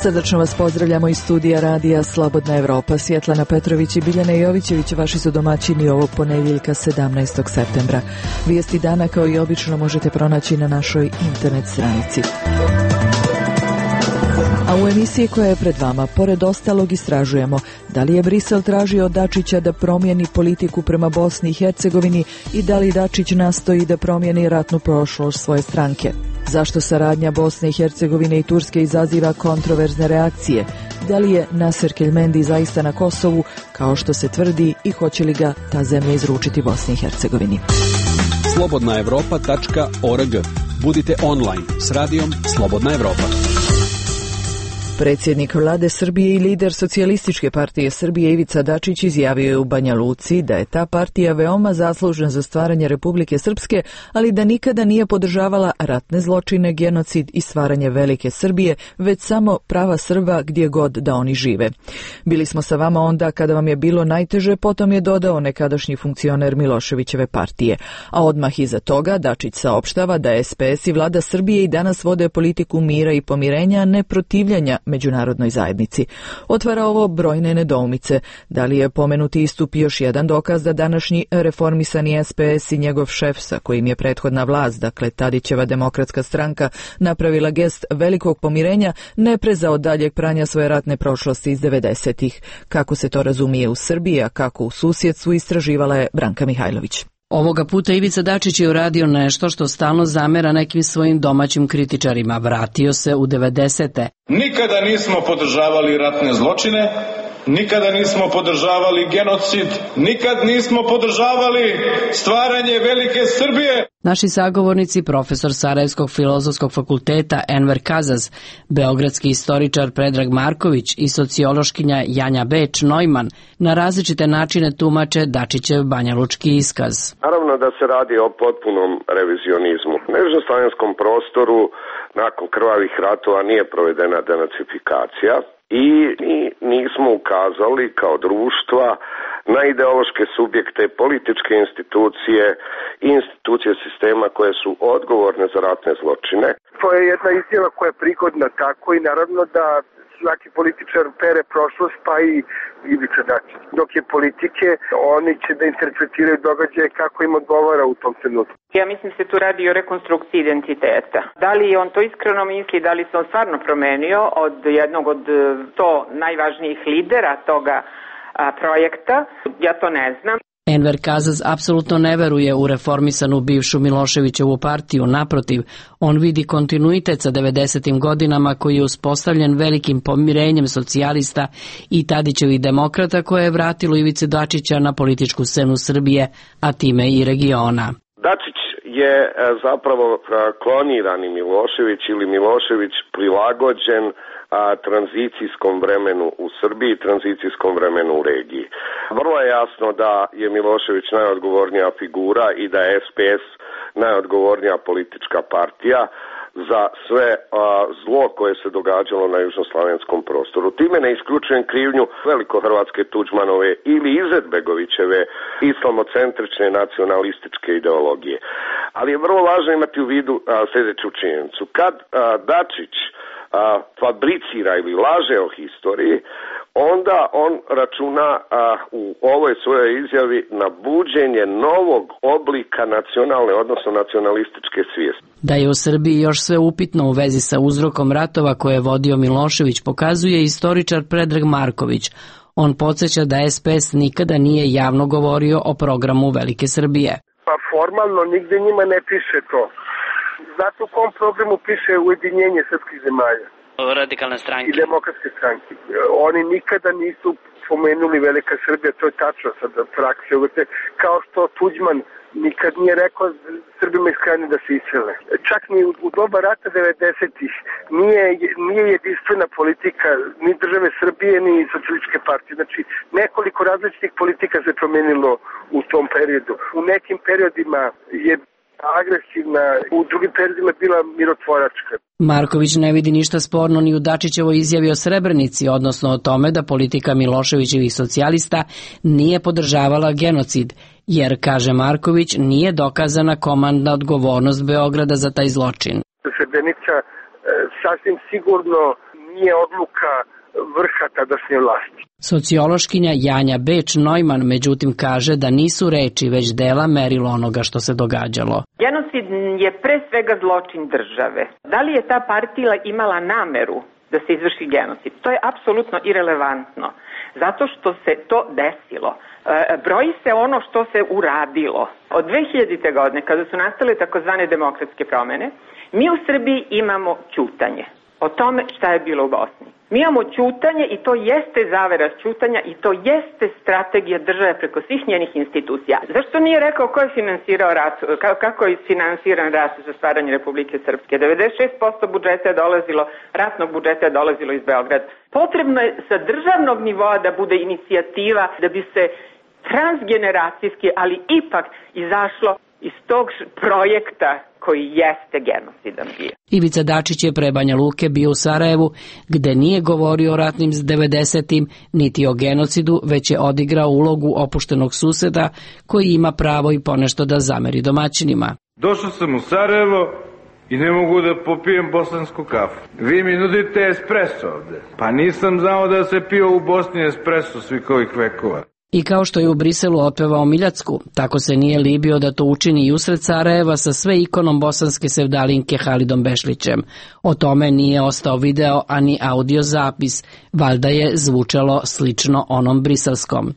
Srdačno vas pozdravljamo iz studija radija Slobodna Evropa. Svjetlana Petrović i Biljana Jovićević vaši su domaćini ovog ponedjeljka 17. septembra. Vijesti dana kao i obično možete pronaći na našoj internet stranici. A u emisiji koja je pred vama, pored ostalog, istražujemo da li je Brisel tražio od Dačića da promijeni politiku prema Bosni i Hercegovini i da li Dačić nastoji da promijeni ratnu prošlost svoje stranke. Zašto saradnja Bosne i Hercegovine i Turske izaziva kontroverzne reakcije? Da li je Naser Kelmendi zaista na Kosovu, kao što se tvrdi, i hoće li ga ta zemlja izručiti Bosni i Hercegovini? Slobodnaevropa.org. Budite online s radijom Slobodna Evropa. Predsjednik vlade Srbije i lider Socijalističke partije Srbije Ivica Dačić izjavio je u Banja Luci da je ta partija veoma zaslužna za stvaranje Republike Srpske, ali da nikada nije podržavala ratne zločine, genocid i stvaranje velike Srbije, već samo prava Srba gdje god da oni žive. Bili smo sa vama onda kada vam je bilo najteže, potom je dodao nekadašnji funkcioner Miloševićeve partije. A odmah iza toga Dačić saopštava da SPS i vlada Srbije i danas vode politiku mira i pomirenja, ne protivljenja međunarodnoj zajednici. Otvara ovo brojne nedoumice. Da li je pomenuti istup još jedan dokaz da današnji reformisani SPS i njegov šef, sa kojim je prethodna vlast, dakle Tadićeva demokratska stranka, napravila gest velikog pomirenja, ne preza od daljeg pranja svoje ratne prošlosti iz 90-ih. Kako se to razumije u Srbiji, a kako u susjedstvu, istraživala je Branka Mihajlović. Ovoga puta Ivica Dačić je uradio nešto što stalno zamera nekim svojim domaćim kritičarima. Vratio se u 90-te. Nikada nismo podržavali ratne zločine, nikada nismo podržavali genocid, nikad nismo podržavali stvaranje velike Srbije. Naši sagovornici, profesor Sarajevskog filozofskog fakulteta Enver Kazaz, beogradski istoričar Predrag Marković i sociološkinja Janja Beč-Neumann na različite načine tumače Dačićev banjalučki iskaz. Naravno da se radi o potpunom revizionizmu. Na južnoslavenskom prostoru nakon krvavih ratova nije provedena denacifikacija i nismo ukazali kao društva na ideološke subjekte, političke institucije i institucije sistema koje su odgovorne za ratne zločine. To je jedna izjava koja je prigodna tako i naravno da svaki političar pere prošlost, pa i Ivica Dačić. Dok je politike, oni će da interpretiraju događaje kako im odgovara u tom trenutku. Ja mislim se tu radi o rekonstrukciji identiteta. Da li on to iskreno misli, da li se on stvarno promenio od jednog od 100 najvažnijih lidera toga projekta, ja to ne znam. Enver Kazaz apsolutno ne veruje u reformisanu bivšu Miloševićevu partiju, naprotiv, on vidi kontinuitet sa 90. godinama koji je uspostavljen velikim pomirenjem socijalista i Tadićevih demokrata koje je vratilo Ivice Dačića na političku scenu Srbije, a time i regiona. Dačić je zapravo klonirani Milošević ili Milošević prilagođen tranzicijskom vremenu u Srbiji, tranzicijskom vremenu u regiji. Vrlo je jasno da je Milošević najodgovornija figura i da je SPS najodgovornija politička partija za sve zlo koje se događalo na južnoslavenskom prostoru. Time ne isključujem krivnju velikohrvatske Tuđmanove ili Izetbegovićeve islamocentrične nacionalističke ideologije. Ali je vrlo važno imati u vidu sljedeću činjenicu. Kad Dačić fabricira ili laže o historiji, onda on računa u ovoj svojoj izjavi na buđenje novog oblika nacionalne, odnosno nacionalističke svijesti. Da je u Srbiji još sve upitno u vezi sa uzrokom ratova koje je vodio Milošević, pokazuje istoričar Predrag Marković. On podsjeća da SPS nikada nije javno govorio o programu Velike Srbije. Pa formalno nigde njima ne piše to. Znate u kom programu piše ujedinjenje srpskih zemalja? Radikalne stranke. I demokratske stranke. Oni nikada nisu pomenuli Velika Srbija, to je tačno sad prakse. Kao što Tuđman nikad nije rekao Srbima iz Krajine da se isele. Čak ni u doba rata 90-ih nije jedinstvena politika ni države Srbije ni socijalističke partije. Znači nekoliko različitih politika se promenilo u tom periodu. U nekim periodima je agresivna, u drugim periodima bila mirotvoračka. Marković ne vidi ništa sporno ni u Dačićevoj izjavi o Srebrenici, odnosno o tome da politika Miloševićevih socijalista nije podržavala genocid, jer, kaže Marković, nije dokazana komandna odgovornost Beograda za taj zločin. Srebrenica sasvim sigurno nije odluka vrha tadašnje vlasti. Sociološkinja Janja Beč-Neumann međutim kaže da nisu reči već dela merilo onoga što se događalo. Genocid je pre svega zločin države. Da li je ta partija imala nameru da se izvrši genocid? To je apsolutno irelevantno, zato što se to desilo. Broji se ono što se uradilo. Od 2000. godine, kada su nastale takozvane demokratske promene, mi u Srbiji imamo ćutanje o tome šta je bilo u Bosni. Mi imamo ćutanje i to jeste zavera ćutanja i to jeste strategija države preko svih njenih institucija. Zašto nije rekao ko je finansirao rat, kako je finansiran rat za stvaranje Republike Srpske? 96% budžeta je dolazilo, ratnog budžeta je dolazilo iz Beograda. Potrebno je sa državnog nivoa da bude inicijativa da bi se transgeneracijski, ali ipak izašlo iz tog projekta koji jeste genocidan bio. Ivica Dačić je pre Banja Luke bio u Sarajevu, gde nije govorio o ratnim 90-im, niti o genocidu, već je odigrao ulogu opuštenog suseda koji ima pravo i ponešto da zameri domaćinima. Došao sam u Sarajevo i ne mogu da popijem bosansku kafu. Vi mi nudite espresso ovde. Pa nisam znao da se pio u Bosni espresso svih ovih vekova. I kao što je u Briselu otpevao Miljacku, tako se nije libio da to učini i usred Sarajeva sa sve ikonom bosanske sevdalinke Halidom Bešlićem. O tome nije ostao video ani audio zapis, valjda je zvučalo slično onom briselskom.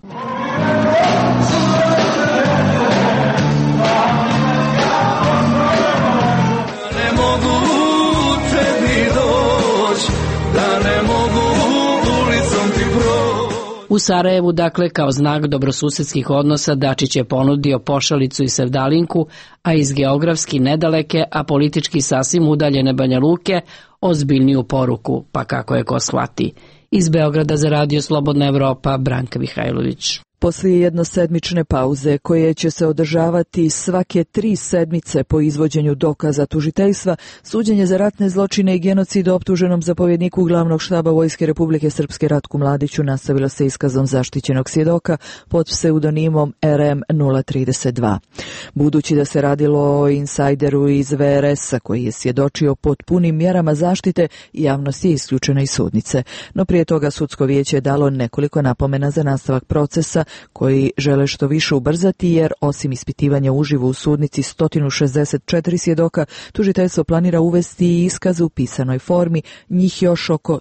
U Sarajevu, dakle, kao znak dobrosusedskih odnosa, Dačić je ponudio pošalicu i sevdalinku, a iz geografski nedaleke, a politički sasvim udaljene Banja Luke, ozbiljniju poruku, pa kako je ko shvati. Iz Beograda za Radio Slobodna Evropa, Branka Mihajlović. Poslije jednosedmične pauze koje će se održavati svake 3 sedmice po izvođenju dokaza tužiteljstva, suđenje za ratne zločine i genocid optuženom zapovjedniku glavnog štaba Vojske Republike Srpske Ratku Mladiću nastavilo se iskazom zaštićenog svjedoka pod pseudonimom RM032. Budući da se radilo o insajderu iz VRS-a koji je svjedočio pod punim mjerama zaštite, javnost je isključena iz sudnice. No prije toga sudsko vijeće je dalo nekoliko napomena za nastavak procesa koji žele što više ubrzati, jer osim ispitivanja uživo u sudnici 164 svjedoka, tužiteljstvo planira uvesti i iskaze u pisanoj formi, njih još oko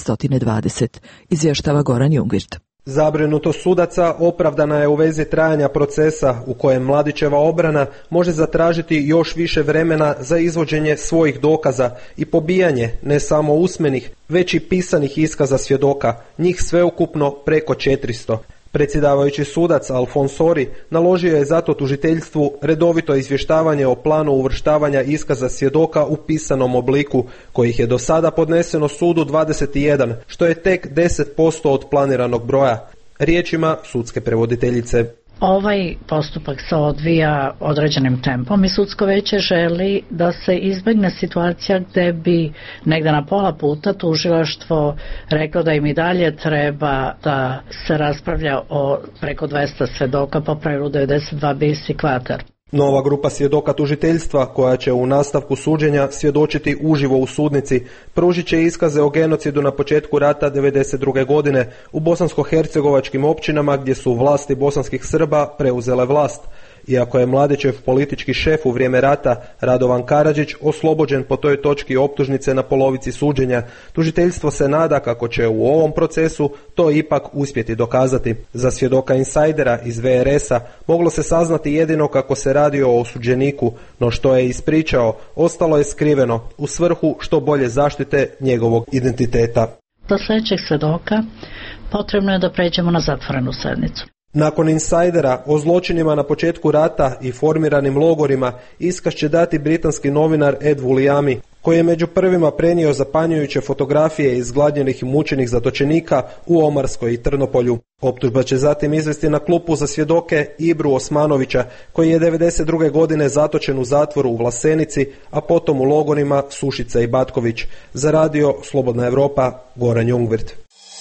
220. Izvještava Goran Jungvirt. Zabrinutost sudaca opravdana je u vezi trajanja procesa u kojem Mladićeva obrana može zatražiti još više vremena za izvođenje svojih dokaza i pobijanje ne samo usmenih, već i pisanih iskaza svjedoka, njih sveukupno preko 400. Predsjedavajući sudac Alfonsori naložio je zato tužiteljstvu redovito izvještavanje o planu uvrštavanja iskaza svjedoka u pisanom obliku, kojih je do sada podneseno sudu 21, što je tek 10% od planiranog broja. Riječima sudske prevoditeljice. Ovaj postupak se odvija određenim tempom i sudsko vijeće želi da se izbjegne situacija gdje bi negdje na pola puta tužilaštvo reklo da im i dalje treba da se raspravlja o preko 200 svjedoka po pravilu 92 bis i kvater. Nova grupa svjedoka tužiteljstva, koja će u nastavku suđenja svjedočiti uživo u sudnici, pružit će iskaze o genocidu na početku rata 1992. godine u bosansko-hercegovačkim općinama gdje su vlasti bosanskih Srba preuzele vlast. Iako je Mladićev politički šef u vrijeme rata, Radovan Karadžić, oslobođen po toj točki optužnice na polovici suđenja, tužiteljstvo se nada kako će u ovom procesu to ipak uspjeti dokazati. Za svjedoka insajdera iz VRS-a moglo se saznati jedino kako se radi o osuđeniku, no što je ispričao ostalo je skriveno u svrhu što bolje zaštite njegovog identiteta. Do sljedećeg svjedoka potrebno je da pređemo na zatvorenu sjednicu. Nakon insajdera o zločinima na početku rata i formiranim logorima iskaz će dati britanski novinar Ed Vulliamy, koji je među prvima prenio zapanjujuće fotografije izgladnjenih i mučenih zatočenika u Omarskoj i Trnopolju. Optužba će zatim izvesti na klupu za svjedoke Ibru Osmanovića, koji je 1992. godine zatočen u zatvoru u Vlasenici, a potom u logorima Sušica i Batković. Za Radio Slobodna Evropa, Goran Jungvirt.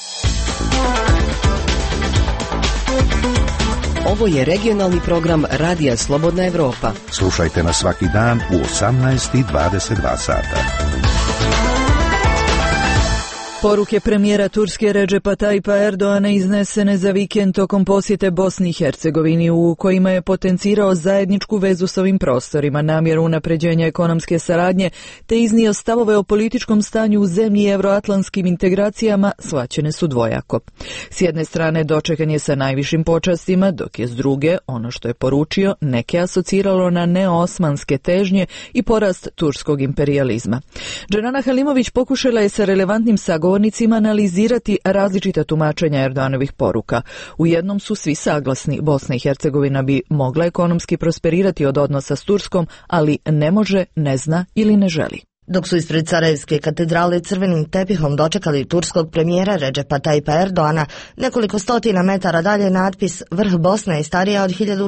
Ovo je regionalni program Radija Slobodna Evropa. Slušajte nas svaki dan u 18:22 sata. Poruke premijera Turske Redžepa Tajpa Erdoana iznesene za vikend tokom posjete Bosni i Hercegovini u kojima je potencirao zajedničku vezu s ovim prostorima, namjeru unapređenja ekonomske saradnje te iznio stavove o političkom stanju u zemlji i euroatlantskim integracijama shvaćene su dvojako. S jedne strane dočekan je sa najvišim počastima, dok je s druge, ono što je poručio, neke asociralo na neosmanske težnje i porast turskog imperijalizma. Dženana Halimović pokušala je sa relevantnim sagovornicima analizirati različita tumačenja Erdoanovih poruka. U jednom su svi saglasni, Bosna i Hercegovina bi mogla ekonomski prosperirati od odnosa s Turskom, ali ne može, ne zna ili ne želi. Dok su ispred Sarajevske katedrale crvenim tepihom dočekali turskog premijera Redžepa Tajpa Erdoana, nekoliko stotina metara dalje natpis "Vrh Bosne je starija od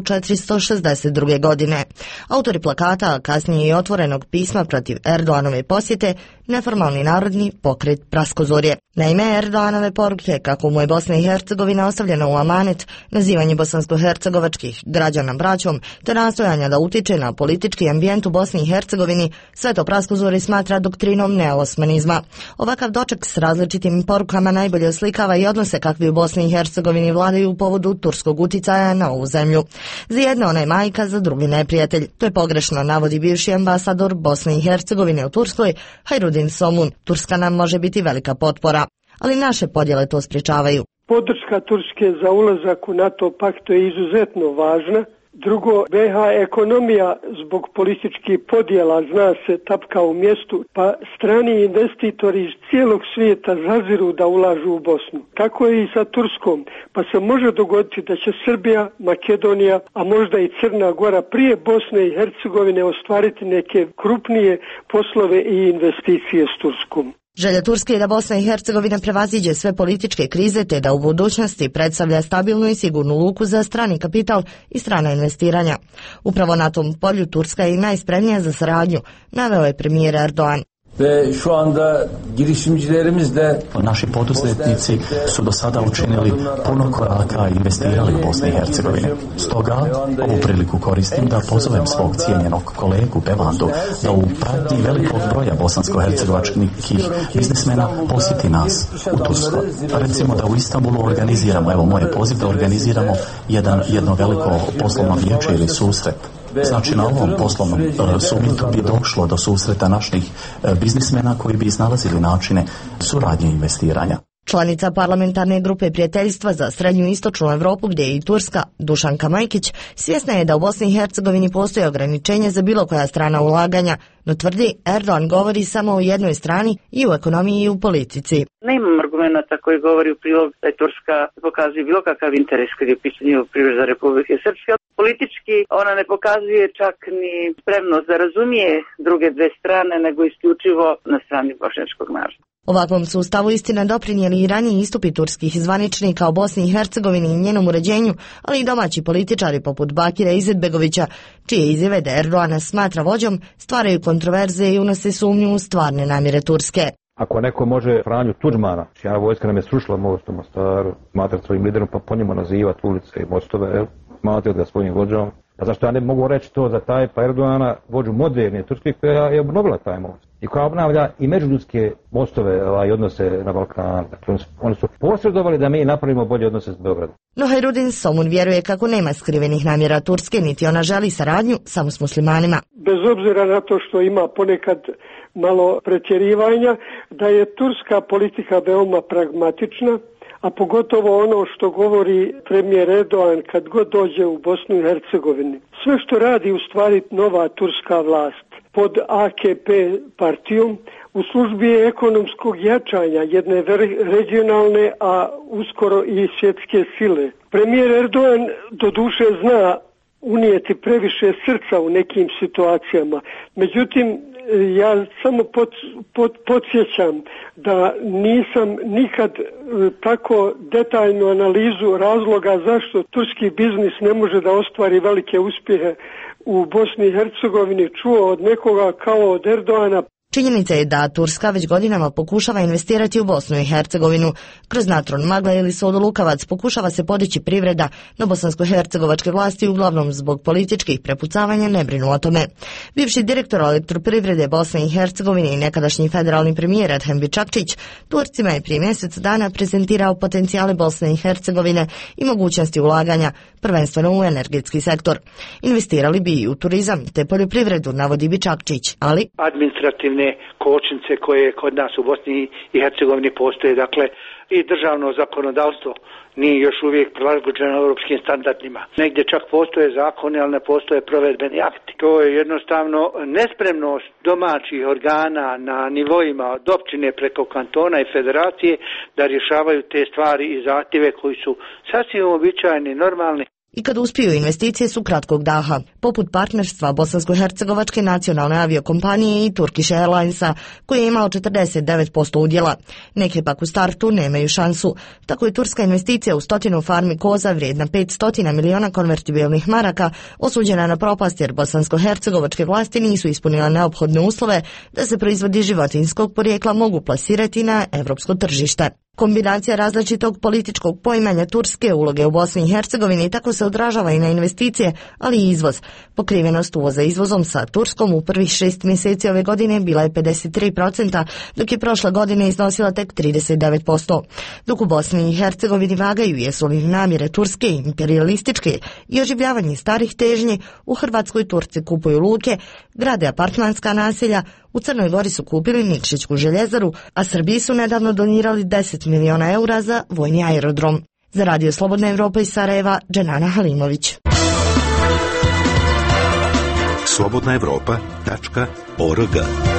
1462. godine". Autori plakata, a kasnije i otvorenog pisma protiv Erdoanove posjete, neformalni narodni pokret Praskozorje. Naime, Erdoanove poruke, kako mu je Bosna i Hercegovina ostavljena u amanet, nazivanje bosansko-hercegovačkih građana braćom, te nastojanja da utiče na politički ambijent u Bosni i Hercegovini, sve to Praskozorje smatra doktrinom neosmanizma. Ovakav doček s različitim porukama najbolje oslikava i odnose kakvi u Bosni i Hercegovini vladaju u povodu turskog uticaja na ovu zemlju. Za jedne ona je majka, za drugi neprijatelj. To je pogrešno, navodi bivši ambasador Bosne i Hercegovine u Turskoj, Hajrudin Somun. Turska nam može biti velika potpora, ali naše podjele to sprječavaju. Podrška Turske za ulazak u NATO pakt je izuzetno važna. Drugo, BiH ekonomija zbog političkih podjela zna se tapka u mjestu, pa strani investitori iz cijelog svijeta zaziru da ulažu u Bosnu. Tako je i sa Turskom, pa se može dogoditi da će Srbija, Makedonija, a možda i Crna Gora prije Bosne i Hercegovine ostvariti neke krupnije poslove i investicije s Turskom. Želja Turske je da Bosna i Hercegovina prevaziđe sve političke krize te da u budućnosti predstavlja stabilnu i sigurnu luku za strani kapital i strana investiranja. Upravo na tom polju Turska je i najspremnija za saradnju, naveo je premijer Erdoğan. Ve şu anda girişimcilerimiz de naši poduzetnici su do sada učinili puno koraka i investirali u Bosni i Hercegovini. Stoga ovu priliku koristim da pozovem svog cijenjenog kolegu Bevandu da u pratnji velikog broja bosansko-hercegovačkih biznismena posjeti nas u Turskoj. Recimo da u Istanbulu organiziramo, evo moj poziv da organiziramo jedno veliko poslovno vijeće ili susret. Znači na ovom poslovnom summitu bi došlo do susreta naših biznismena koji bi iznalazili načine suradnje i investiranja. Članica parlamentarne grupe prijateljstva za srednju i istočnu Europu, gdje je i Turska, Dušanka Majkić, svjesna je da u Bosni i Hercegovini postoje ograničenje za bilo koja strana ulaganja, no tvrdi Erdoğan govori samo o jednoj strani i u ekonomiji i u politici. Nemam argumenta koji govori u prilog da je Turska pokazuje bilo kakav interes kad je u pitanju privreda Republike Srpske. Politički ona ne pokazuje čak ni spremnost da razumije druge dve strane, nego isključivo na strani bošnjačkog naroda. Ovakvom sustavu istina doprinijeli i raniji istupi turskih zvaničnika o Bosni i Hercegovini i njenom uređenju, ali i domaći političari poput Bakira Izetbegovića, čije izjave da Erdoğana smatra vođom, stvaraju kontroverze i unose sumnju u stvarne namjere Turske. Ako neko može Franju Tudžmana, čija vojska nam je srušila most u Mostaru, smatrati svojim liderom, pa po njemu nazivati ulice i mostove, smatrati ga svojim vođom, pa zašto ja ne mogu reći to za Tajpa Erdoğana, vođu moderne Turske, koja je obnovila taj most i koja obnavlja i međuljudske mostove i odnose na Balkanu. Oni su posredovali da mi napravimo bolje odnose s Beogradom. No Hajrudin Somun vjeruje kako nema skrivenih namjera Turske, niti ona želi saradnju samo s muslimanima. Bez obzira na to što ima ponekad malo pretjerivanja, da je turska politika veoma pragmatična, a pogotovo ono što govori premijer Erdoğan kad god dođe u Bosnu i Hercegovini. Sve što radi u stvari nova turska vlast pod AKP partijom u službi je ekonomskog jačanja jedne regionalne, a uskoro i svjetske sile. Premijer Erdoğan doduše zna unijeti previše srca u nekim situacijama. Međutim, ja samo podsjećam da nisam nikad tako detaljnu analizu razloga zašto turski biznis ne može da ostvari velike uspjehe u Bosni i Hercegovini čuo od nekoga kao od Erdoğana. Činjenica je da Turska već godinama pokušava investirati u Bosnu i Hercegovinu. Kroz natron Magle ili Sodu Lukavac pokušava se podići privreda, no bosansko-hercegovačke vlasti uglavnom zbog političkih prepucavanja ne brinu o tome. Bivši direktor elektroprivrede Bosne i Hercegovine i nekadašnji federalni premijer Edhem Čakčić Turcima je prije mjesec dana prezentirao potencijale Bosne i Hercegovine i mogućnosti ulaganja, prvenstveno u energetski sektor. Investirali bi i u turizam te poljoprivredu, navodi Bičakčić, ali administrativne kočnice koje kod nas u Bosni i Hercegovini postoje, dakle i državno zakonodavstvo nije još uvijek prilagođeno europskim standardima. Negdje čak postoje zakoni, ali ne postoje provedbeni akti. To je jednostavno nespremnost domaćih organa na nivoima od općine preko kantona i federacije da rješavaju te stvari i zahtjeve koji su sasvim uobičajeni, normalni. I kad uspiju, investicije su kratkog daha, poput partnerstva Bosansko-hercegovačke nacionalne aviokompanije i Turkish Airlinesa, koji je imao 49% udjela. Neke pak u startu nemaju šansu. Tako je turska investicija u 100 farmi koza vrijedna 500 miliona konvertibilnih maraka osuđena na propast jer bosansko-hercegovačke vlasti nisu ispunile neophodne uslove da se proizvodi životinjskog porijekla mogu plasirati na evropsko tržište. Kombinacija različitog političkog poimanja turske uloge u Bosni i Hercegovini tako se odražava i na investicije, ali i izvoz. Pokrivenost uvoza izvozom sa Turskom u prvih 6 mjeseci ove godine bila je 53%, dok je prošle godine iznosila tek 39%. Dok u Bosni i Hercegovini vagaju jesu li namjere turske i imperialističke i oživljavanje starih težnji, u Hrvatskoj Turci kupuju luke, grade apartmanska naselja, u Crnoj Gori su kupili Nikšićku željezaru, a Srbiji su nedavno donirali 10 miliona eura za vojni aerodrom. Za Radio Slobodna Evropa iz Sarajeva, Dženana Halimović. slobodnaevropa.org.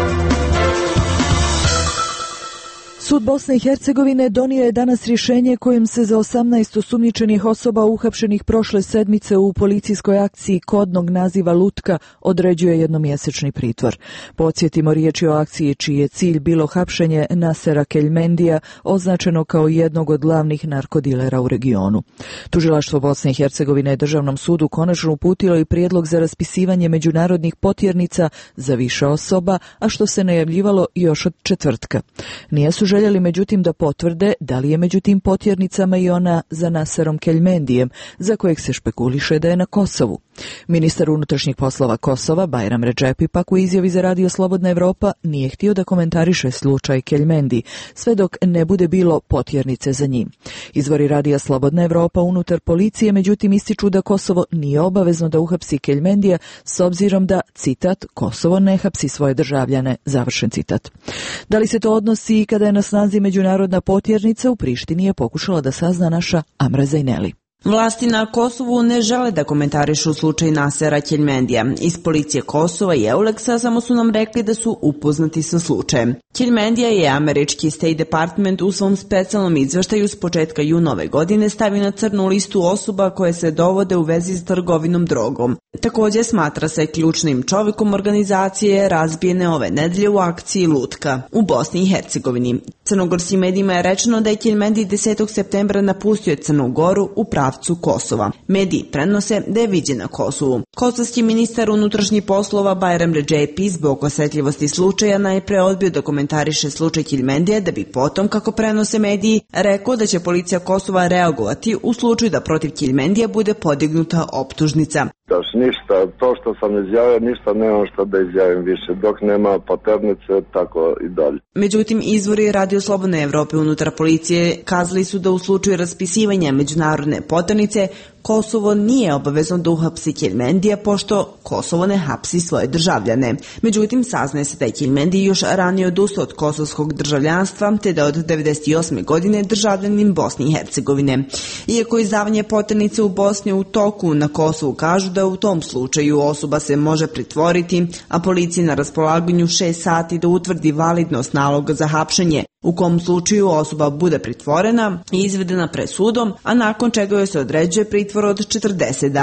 Sud Bosne i Hercegovine donio je danas rješenje kojim se za 18 osumnjičenih osoba uhapšenih prošle sedmice u policijskoj akciji kodnog naziva Lutka određuje jednomjesečni pritvor. Podsjetimo, riječ je o akciji čiji je cilj bilo hapšenje Nasera Keljmendija, označeno kao jednog od glavnih narkodilera u regionu. Tužilaštvo Bosne i Hercegovine je Državnom sudu konačno uputilo i prijedlog za raspisivanje međunarodnih potjernica za više osoba, a što se najavljivalo još od četvrtka. Nije su željeli međutim da potvrde da li je među tim potjernicama i ona za Naserom Keljmendijem, za kojeg se špekuliše da je na Kosovu. Ministar unutrašnjih poslova Kosova, Bajram Redžepi, pak u izjavi za Radio Slobodna Evropa nije htio da komentariše slučaj Keljmendi, sve dok ne bude bilo potjernice za njim. Izvori Radija Slobodna Evropa unutar policije međutim ističu da Kosovo nije obavezno da uhapsi Keljmendija s obzirom da, citat, Kosovo ne hapsi svoje državljane, završen citat. Da li se to odnosi i kada je na snazi međunarodna potjernica, u Prištini je pokušala da sazna naša Amra Zajneli. Vlasti na Kosovu ne žele da komentarišu slučaj Nasera Keljmendija. Iz policije Kosova i Euleksa samo su nam rekli da su upoznati sa slučajem. Keljmendija je američki State Department u svom specijalnom izveštaju s početka juna ove godine stavio na crnu listu osoba koje se dovode u vezi s trgovinom drogom. Također smatra se ključnim čovjekom organizacije razbijene ove nedelje u akciji Lutka u Bosni i Hercegovini. Crnogorskim medijima je rečeno da je Keljmendi 10. septembra napustio Crnu Goru u pravcu Kosova. Mediji prenose da je viđen na Kosovu. Kosovski ministar unutrašnjih poslova Bajram Redžepi zbog osjetljivosti slučaja najpre odbio da komentariše slučaj Keljmendija, da bi potom, kako prenose mediji, rekao da će policija Kosova reagovati u slučaju da protiv Keljmendija bude podignuta optužnica. Ništa, to što sam izjavio, ništa nemam što da izjavim više, dok nema potrebnice, tako i dalje. Međutim, izvori Radio Slobodne Evrope unutar policije kazali su da u slučaju raspisivanja međunarodne potrebnice Kosovo nije obavezno da uhapsi Keljmendija, pošto Kosovo ne hapsi svoje državljane. Međutim, saznaje se da je Keljmendi još ranije odustao od kosovskog državljanstva, te da od 1998. godine državljanin Bosne i Hercegovine. Iako izdavanje potrebnice u Bosni u toku, na Kosovu kažu da u tom slučaju osoba se može pritvoriti, a policiji na raspolaganju 6 sati da utvrdi validnost naloga za hapšenje, u kom slučaju osoba bude pritvorena i izvedena pred sudom, a nakon čega joj se određuje pritvor od 40 dana.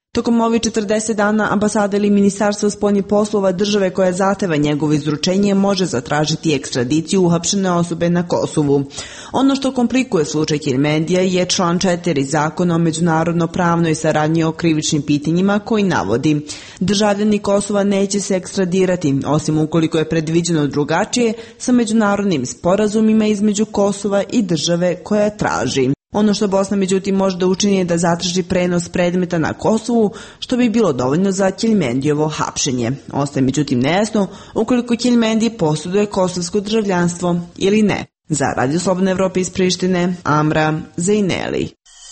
Tokom ovih 40 dana ambasada ili ministarstvo spoljnih poslova države koja zahteva njegovo izručenje može zatražiti ekstradiciju uhapšene osobe na Kosovu. Ono što komplikuje slučaj Keljmendija je član 4 Zakona o međunarodno pravnoj saradnji o krivičnim pitanjima koji navodi: državljani Kosova neće se ekstradirati, osim ukoliko je predviđeno drugačije sa međunarodnim sporazumima između Kosova i države koja traži. Ono što Bosna međutim može da učini je da zatraži prenos predmeta na Kosovu, što bi bilo dovoljno za Keljmendijevo hapšenje. Ostaje međutim nejasno ukoliko Keljmendije posjeduje kosovsko državljanstvo ili ne. Za Radio Slobodna Evropa iz Prištine, Amra Zejneli.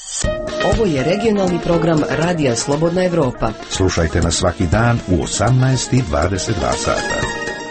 Ovo je regionalni program Radija Slobodna Evropa. Slušajte nas svaki dan u 18:22 sata.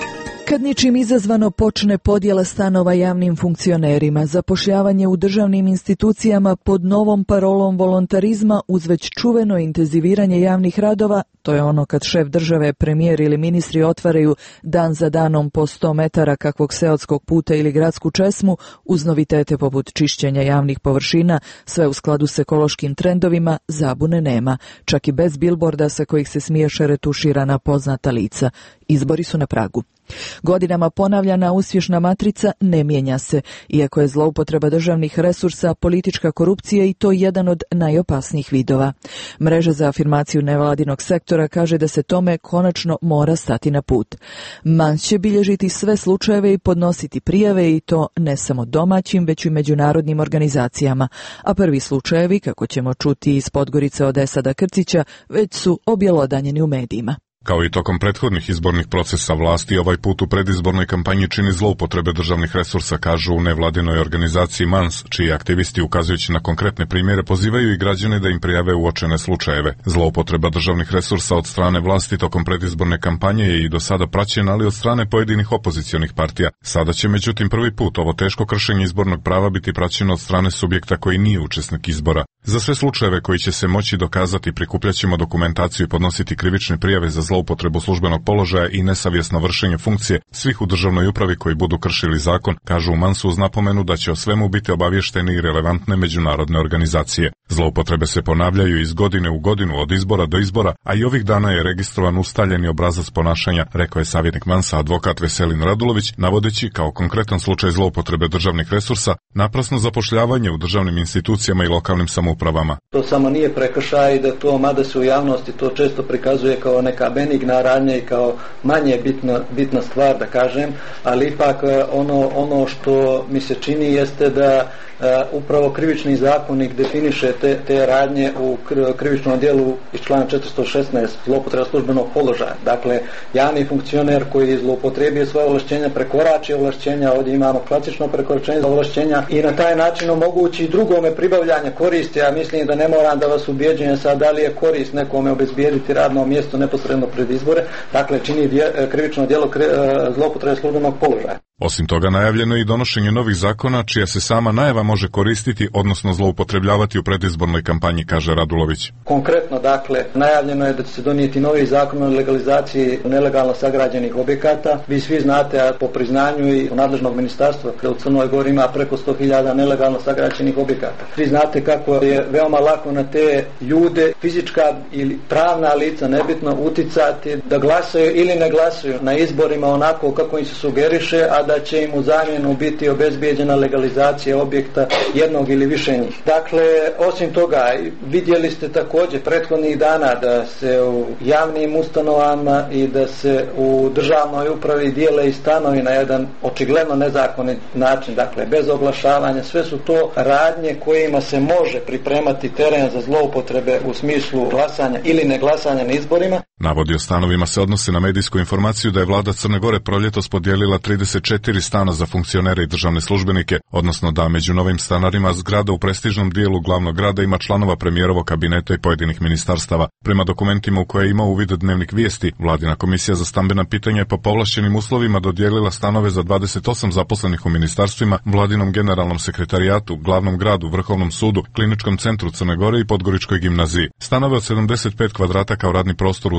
Kad ničim izazvano počne podjela stanova javnim funkcionerima, zapošljavanje u državnim institucijama pod novom parolom volontarizma uz već čuveno intenziviranje javnih radova, to je ono kad šef države, premijer ili ministri otvaraju dan za danom po 100 metara kakvog seoskog puta ili gradsku česmu, uz novitete poput čišćenja javnih površina, sve u skladu s ekološkim trendovima, zabune nema, čak i bez bilborda sa kojih se smiješe retuširana poznata lica. Izbori su na pragu. Godinama ponavljana uspješna matrica ne mijenja se, iako je zloupotreba državnih resursa, politička korupcija i to jedan od najopasnijih vidova. Mreža za afirmaciju nevladinog sektora kaže da se tome konačno mora stati na put. MANS će bilježiti sve slučajeve i podnositi prijave, i to ne samo domaćim, već i međunarodnim organizacijama, a prvi slučajevi, kako ćemo čuti iz Podgorice od Esada Krcića, već su objelodanjeni u medijima. Kao i tokom prethodnih izbornih procesa vlasti, ovaj put u predizbornoj kampanji čini zloupotrebe državnih resursa, kažu u nevladinoj organizaciji MANS, čiji aktivisti, ukazujući na konkretne primjere, pozivaju i građane da im prijave uočene slučajeve. Zloupotreba državnih resursa od strane vlasti tokom predizborne kampanje je i do sada praćena, ali od strane pojedinih opozicionih partija. Sada će međutim prvi put ovo teško kršenje izbornog prava biti praćeno od strane subjekta koji nije učesnik izbora. Za sve slučajeve koji će se moći dokazati prikupljaćemo dokumentaciju i podnositi krivične prijave za zloupotrebu službenog položaja i nesavjesno vršenje funkcije svih u državnoj upravi koji budu kršili zakon, kažu u MANS-u uz napomenu da će o svemu biti obavještene i relevantne međunarodne organizacije. Zloupotrebe se ponavljaju iz godine u godinu od izbora do izbora, a i ovih dana je registrovan ustaljeni obrazac ponašanja, rekao je savjetnik MANS-a advokat Veselin Radulović, navodeći kao konkretan slučaj zloupotrebe državnih resursa naprasno zapošljavanje u državnim institucijama i lokalnim samoupravama. To samo nije prekršaj, da to, mada se u javnosti to često prikazuje kao neka benigna radnja i kao manje bitna stvar, da kažem, ali ipak ono što mi se čini jeste da upravo krivični zakonik definiše te radnje u krivičnom djelu iz člana 416 zloupotreba službenog položaja. Dakle, javni funkcioner koji zloupotrebio svoje ovlašćenja, prekorači ovlašćenja, ovdje imamo klasično prekoračenje ovlašćenja i na taj način omogući drugome pribavljanje koristi. Ja mislim da ne moram da vas ubjeđujem sad da li je korist nekome obezbijediti radno mjesto neposredno pred izbore. Dakle, čini krivično djelo zloupotrebe službenog položaja. Osim toga, najavljeno je i donošenje novih zakona čija se sama najava može koristiti, odnosno zloupotrebljavati u predizbornoj kampanji, kaže Radulović. Konkretno, dakle, najavljeno je da će se donijeti novi zakon o legalizaciji nelegalno sagrađenih objekata. Vi svi znate, a po priznanju i nadležnog ministarstva, da u Crnoj Gori ima preko 100.000 nelegalno sagrađenih objekata. Svi znate kako je veoma lako na te ljude, fizička ili pravna lica, nebitno, uticati da glasaju ili ne glasaju na izborima onako kako im se sugeriše, a da će im u zamjenu biti obezbijeđena legalizacija objekta jednog ili više njih. Dakle, osim toga, vidjeli ste također prethodnih dana da se u javnim ustanovama i da se u državnoj upravi dijele i stanovi na jedan očigledno nezakonit način, dakle, bez oglašavanja. Sve su to radnje kojima se može pripremati teren za zloupotrebe u smislu glasanja ili neglasanja na izborima. Navodi o stanovima se odnose na medijsku informaciju da je vlada Crne Gore proljetos podijelila 34 stana za funkcionere i državne službenike, odnosno da među novim stanarima zgrada u prestižnom dijelu glavnog grada ima članova premijerovog kabineta i pojedinih ministarstava. Prema dokumentima u koje ima uvid Dnevnik vijesti, vladina komisija za stambena pitanja je po povlašćenim uslovima dodijelila stanove za 28 zaposlenih u ministarstvima, vladinom generalnom sekretarijatu, glavnom gradu, Vrhovnom sudu, Kliničkom centru Crne Gore i Podgoričkoj gimnaziji. Stanove od 75 kvadrata kao radni prostor u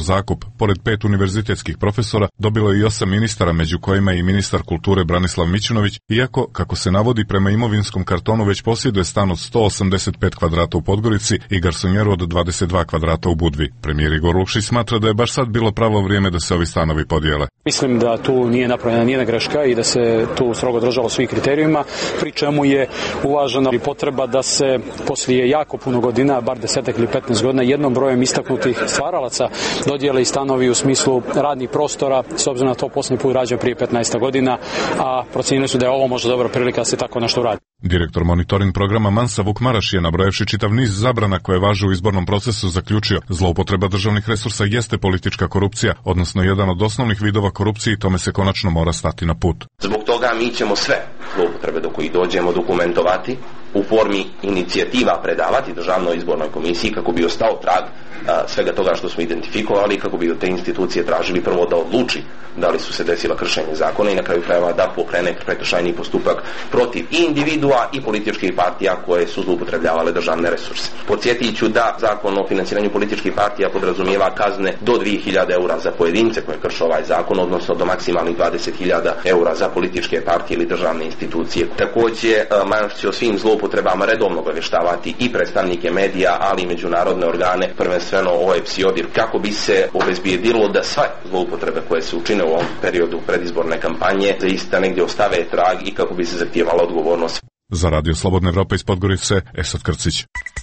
zakup, pored 5 univerzitetskih profesora, dobilo je i 8 ministara, među kojima i ministar kulture Branislav Mićunović, iako, kako se navodi, prema imovinskom kartonu već posjeduje stan od 185 kvadrata u Podgorici i garsonjeru od 22 kvadrata u Budvi. Premijer Igor Lukšić smatra da je baš sad bilo pravo vrijeme da se ovi stanovi podijele. Mislim da tu nije napravljena nijedna greška i da se tu strogo držalo svih kriterijuma, pri čemu je uvažena i potreba da se poslije jako puno godina, bar 10 ili 15 godina, jednom brojem istaknutih stvaralaca dodijele i stanovi u smislu radnih prostora, s obzirom na to posljednji put rađen prije 15 godina, a procijenili su da je ovo možda dobra prilika da se tako nešto uradi. Direktor monitoring programa Mansa Vuk Maraš je, nabrojevši čitav niz zabrana koje važe u izbornom procesu, zaključio: zloupotreba državnih resursa jeste politička korupcija, odnosno jedan od osnovnih vidova korupcije, i tome se konačno mora stati na put. Zbog toga mi ćemo sve zloupotrebe do kojih dođemo dokumentovati, u formi inicijativa predavati Državnoj izbornoj komisiji kako bi ostao trag svega toga što smo identifikovali i kako bi od te institucije tražili prvo da odluči da li su se desila kršenje zakona i na kraju krajeva da pokrene prekršajni postupak protiv i individua i političkih partija koje su zloupotrebljavale državne resurse. Podsjetit ću da Zakon o financiranju političkih partija podrazumijeva kazne do 2000 eura za pojedince koje krše ovaj zakon, odnosno do maksimalnih 20.000 eura za političke partije ili državne institucije. Također, Manš će o svim zloupotrebama redovno obavještavati i predstavnike medija, ali i međunarodne organe, prvenstveno OEBS i ODIR, kako bi se obezbijedilo da sve zloupotrebe koje se učine u ovom periodu predizborne kampanje zaista negdje ostave trag i kako bi se zahtijevala odgovornost. Za Radio Slobodna Evropa iz Podgorice, Esad Krcić.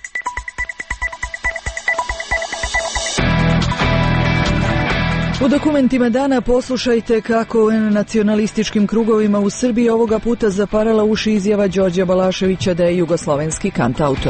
U dokumentima dana poslušajte kako u nacionalističkim krugovima u Srbiji ovoga puta zaparala uši izjava Đorđa Balaševića da je jugoslovenski kantautor.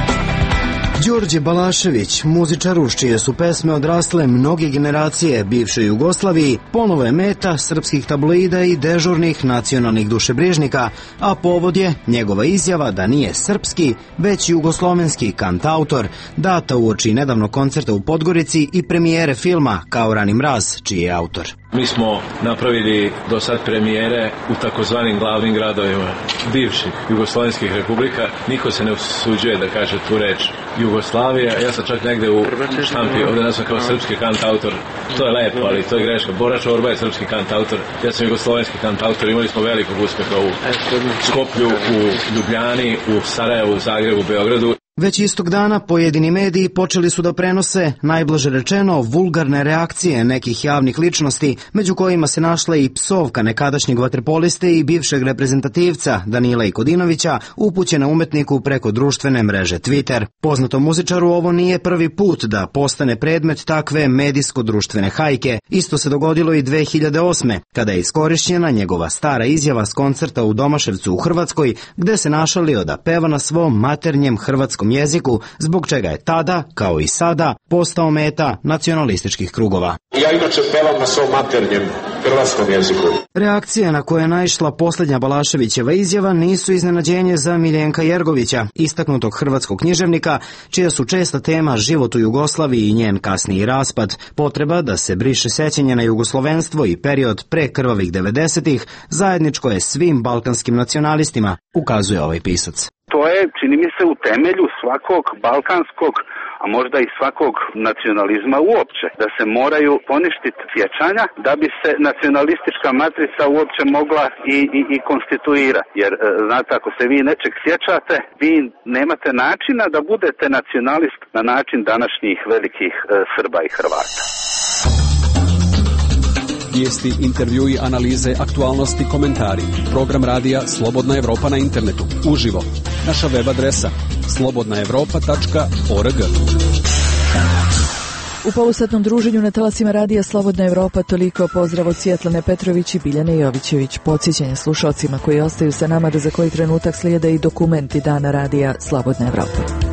Đorđe Balašević, muzičar uz čije su pesme odrasle mnoge generacije bivše Jugoslaviji, ponovo je meta srpskih tabloida i dežurnih nacionalnih dušebrižnika, a povod je njegova izjava da nije srpski, već jugoslovenski kantautor, data uoči nedavnog koncerta u Podgorici i premijere filma Kao rani mraz, čiji je autor. Mi smo napravili do sad premijere u takozvanim glavnim gradovima bivših jugoslovenskih republika. Niko se ne usuđuje da kaže tu reč Jugoslavija. Ja sam čak negde u štampi ovdje nazvan kao srpski kantautor. To je lepo, ali to je greška. Bora Čorba je srpski kantautor. Ja sam jugoslovenski kantautor. Imali smo velikog uspeha u Skoplju, u Ljubljani, u Sarajevu, u Zagrebu, u Beogradu. Već istog dana pojedini mediji počeli su da prenose, najblaže rečeno, vulgarne reakcije nekih javnih ličnosti, među kojima se našla i psovka nekadašnjeg vaterpoliste i bivšeg reprezentativca Danila Ikodinovića, upućena umetniku preko društvene mreže Twitter. Poznatom muzičaru ovo nije prvi put da postane predmet takve medijsko-društvene hajke. Isto se dogodilo i 2008. kada je iskorišćena njegova stara izjava s koncerta u Domaševcu u Hrvatskoj, gde se našalio da peva na svom maternjem hrvatskom jeziku, zbog čega je tada, kao i sada, postao meta nacionalističkih krugova. Ja inače pevam na svom maternjem hrvatskom jeziku. Reakcije na koje je naišla posljednja Balaševićeva izjava nisu iznenađenje za Miljenka Jergovića, istaknutog hrvatskog književnika, čija su česta tema život u Jugoslaviji i njen kasniji raspad, potreba da se briše sećanje na jugoslovenstvo i period pre krvavih 90-ih, zajedničko je svim balkanskim nacionalistima, ukazuje ovaj pisac. To je, čini mi se, u temelju svakog balkanskog, a možda i svakog nacionalizma uopće, da se moraju poništiti sjećanja da bi se nacionalistička matrica uopće mogla i konstituirati. Jer, znate, ako se vi nečeg sjećate, vi nemate načina da budete nacionalist na način današnjih velikih Srba i Hrvata. Vijesti, intervjui, analize, aktualnosti, komentari. Program radija Slobodna Evropa na internetu. Uživo. Naša web adresa slobodnaevropa.org. U polusatnom druženju na talasima radija Slobodna Evropa toliko. Pozdrav od Svjetlane Petrović i Biljane Jovićević. Podsjećanje slušalcima koji ostaju sa nama da za koji trenutak slijede i dokumenti dana radija Slobodna Evropa.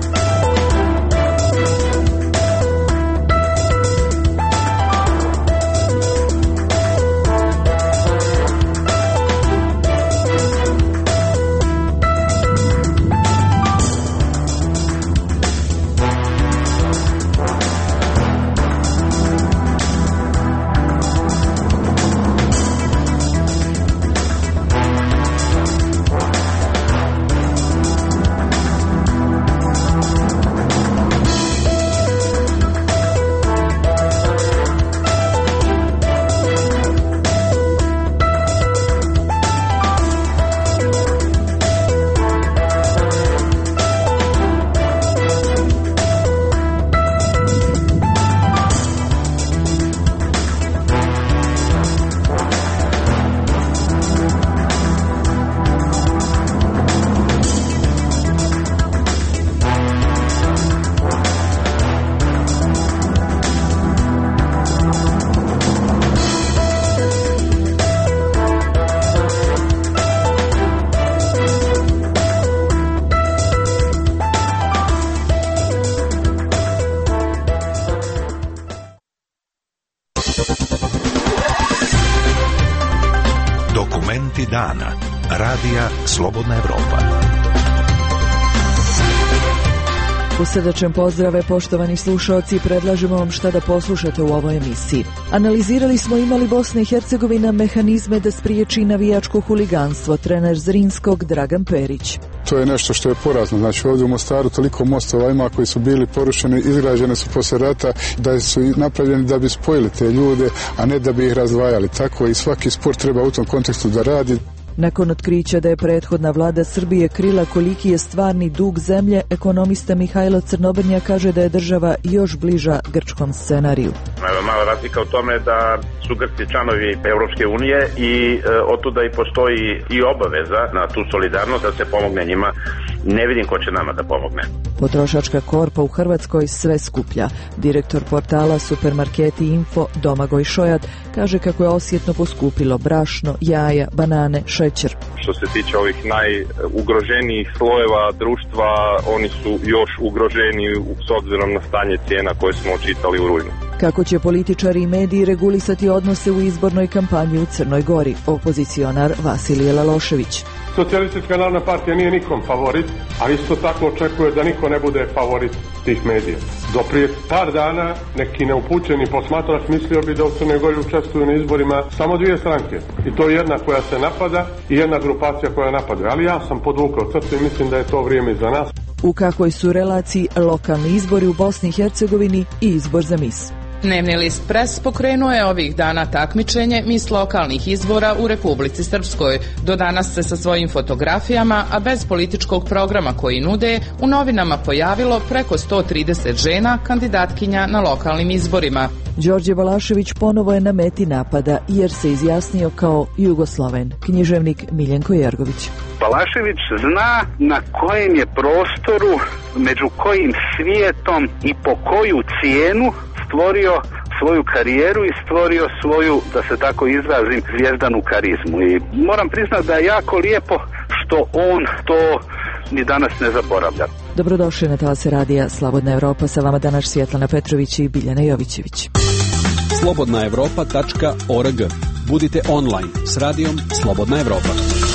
Vijesti dana. Radija Slobodna Evropa. Srdačan pozdrave, poštovani slušaoci, predlažemo vam šta da poslušate u ovoj emisiji. Analizirali smo imali Bosna i Hercegovina mehanizme da spriječi navijačko huliganstvo, trener Zrinskog Dragan Perić. To je nešto što je porazno. Znači ovdje u Mostaru toliko mostova ima koji su bili porušeni, izgrađene su poslije rata, da su napravljeni da bi spojili te ljude, a ne da bi ih razdvajali. Tako i svaki sport treba u tom kontekstu da radi. Nakon otkrića da je prethodna vlada Srbije krila koliki je stvarni dug zemlje, ekonomista Mihajlo Crnobrnja kaže da je država još bliža grčkom scenariju. Mala razlika u tome da su Grci članovi Europske unije i otuda i postoji i obaveza na tu solidarnost da se pomogne njima. Ne vidim ko će nama da pomogne. Potrošačka korpa u Hrvatskoj sve skuplja. Direktor portala Supermarketi Info Domagoj Šojat kaže kako je osjetno poskupilo brašno, jaja, banane, šećer. Što se tiče ovih najugroženijih slojeva društva, oni su još ugroženiji s obzirom na stanje cijena koje smo očitali u rujnu. Kako će političari i mediji regulisati odnose u izbornoj kampanji u Crnoj Gori, opozicionar Vasilije Lalošević. Socijalistička narodna partija nije nikom favorit, a isto tako očekuje da niko ne bude favorit tih medija. Do prije par dana neki neupućeni posmatrač mislio bi da u Crnoj Gori učestvuju na izborima samo dvije stranke. I to je jedna koja se napada i jedna grupacija koja napada. Ali ja sam podvukao crtu i mislim da je to vrijeme za nas. U kakvoj su relaciji lokalni izbori u Bosni i Hercegovini i izbor za mis? Dnevni list Pres pokrenuo je ovih dana takmičenje mis lokalnih izbora u Republici Srpskoj. Do danas se sa svojim fotografijama, a bez političkog programa koji nude, u novinama pojavilo preko 130 žena kandidatkinja na lokalnim izborima. Đorđe Balašević ponovo je na meti napada jer se izjasnio kao Jugosloven. Književnik Miljenko Jergović. Balašević zna na kojem je prostoru, među kojim svijetom i po koju cijenu stvorio svoju karijeru i stvorio svoju, da se tako izrazim, zvijezdanu karizmu. I moram priznati da je jako lijepo što on to ni danas ne zaboravlja. Dobrodošli na talase radija Slobodna Evropa, sa vama danas Svjetlana Petrović i Biljana Jovićević. slobodnaevropa.org. Budite online s radijom Slobodna Evropa.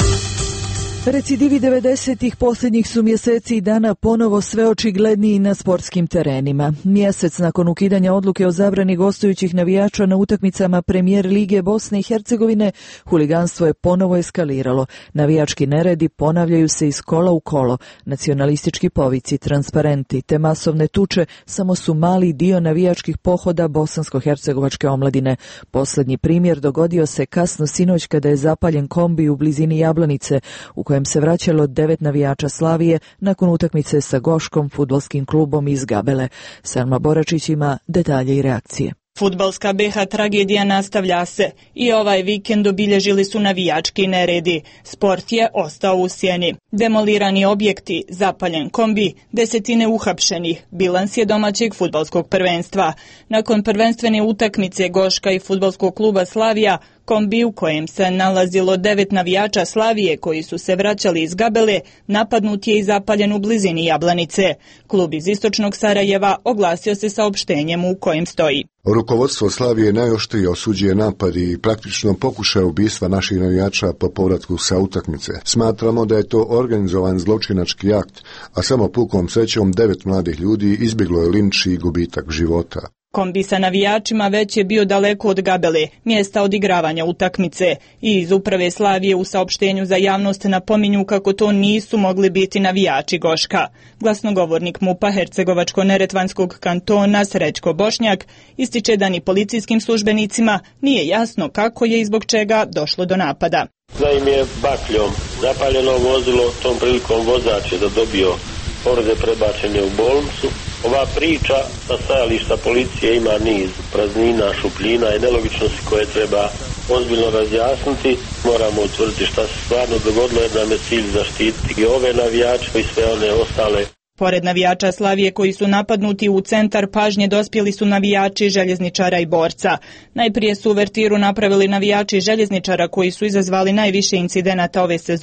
Recidivi 90-ih posljednjih su mjeseci i dana ponovo sve očigledniji na sportskim terenima. Mjesec nakon ukidanja odluke o zabrani gostujućih navijača na utakmicama Premijer Lige Bosne i Hercegovine, huliganstvo je ponovo eskaliralo. Navijački neredi ponavljaju se iz kola u kolo. Nacionalistički povici, transparenti te masovne tuče samo su mali dio navijačkih pohoda bosansko-hercegovačke omladine. Posljednji primjer dogodio se kasno sinoć kada je zapaljen kombi u blizini Jablanice, u kojem se vraćalo 9 navijača Slavije nakon utakmice sa Goškom fudbalskim klubom iz Gabele. Selma Boračić ima detalje i reakcije. Fudbalska BiH tragedija nastavlja se i ovaj vikend obilježili su navijački neredi. Sport je ostao u sjeni. Demolirani objekti, zapaljen kombi, desetine uhapšenih. Bilans je domaćeg fudbalskog prvenstva. Nakon prvenstvene utakmice Goška i fudbalskog kluba Slavija, kombi u kojem se nalazilo 9 navijača Slavije koji su se vraćali iz Gabele, napadnut je i zapaljen u blizini Jablanice. Klub iz istočnog Sarajeva oglasio se saopštenjem u kojem stoji: Rukovodstvo Slavije najoštrije osuđuje napad i praktično pokušaj ubistva naših navijača po povratku sa utakmice. Smatramo da je to organizovan zločinački akt, a samo pukom srećom 9 mladih ljudi izbjeglo je linč i gubitak života. Kombi sa navijačima već je bio daleko od Gabele, mjesta odigravanja utakmice, i iz uprave Slavije u saopštenju za javnost napominju kako to nisu mogli biti navijači Goška. Glasnogovornik MUP-a Hercegovačko-neretvanskog kantona Srećko Bošnjak ističe da ni policijskim službenicima nije jasno kako je i zbog čega došlo do napada. Da im je bakljom zapaljeno vozilo, tom prilikom vozač je zadobio povrede, prebačen je u bolnicu. Ova priča sa stajališta policije ima niz praznina, šupljina i nelogičnosti koje treba ozbiljno razjasniti. Moramo utvrditi šta se stvarno dogodilo jer nam je cilj zaštititi i ove navijače i sve one ostale. Pored navijača Slavije koji su napadnuti, u centar pažnje dospjeli su navijači Željezničara i Borca. Najprije su uvertiru napravili navijači Željezničara koji su izazvali najviše incidenata ove sezone.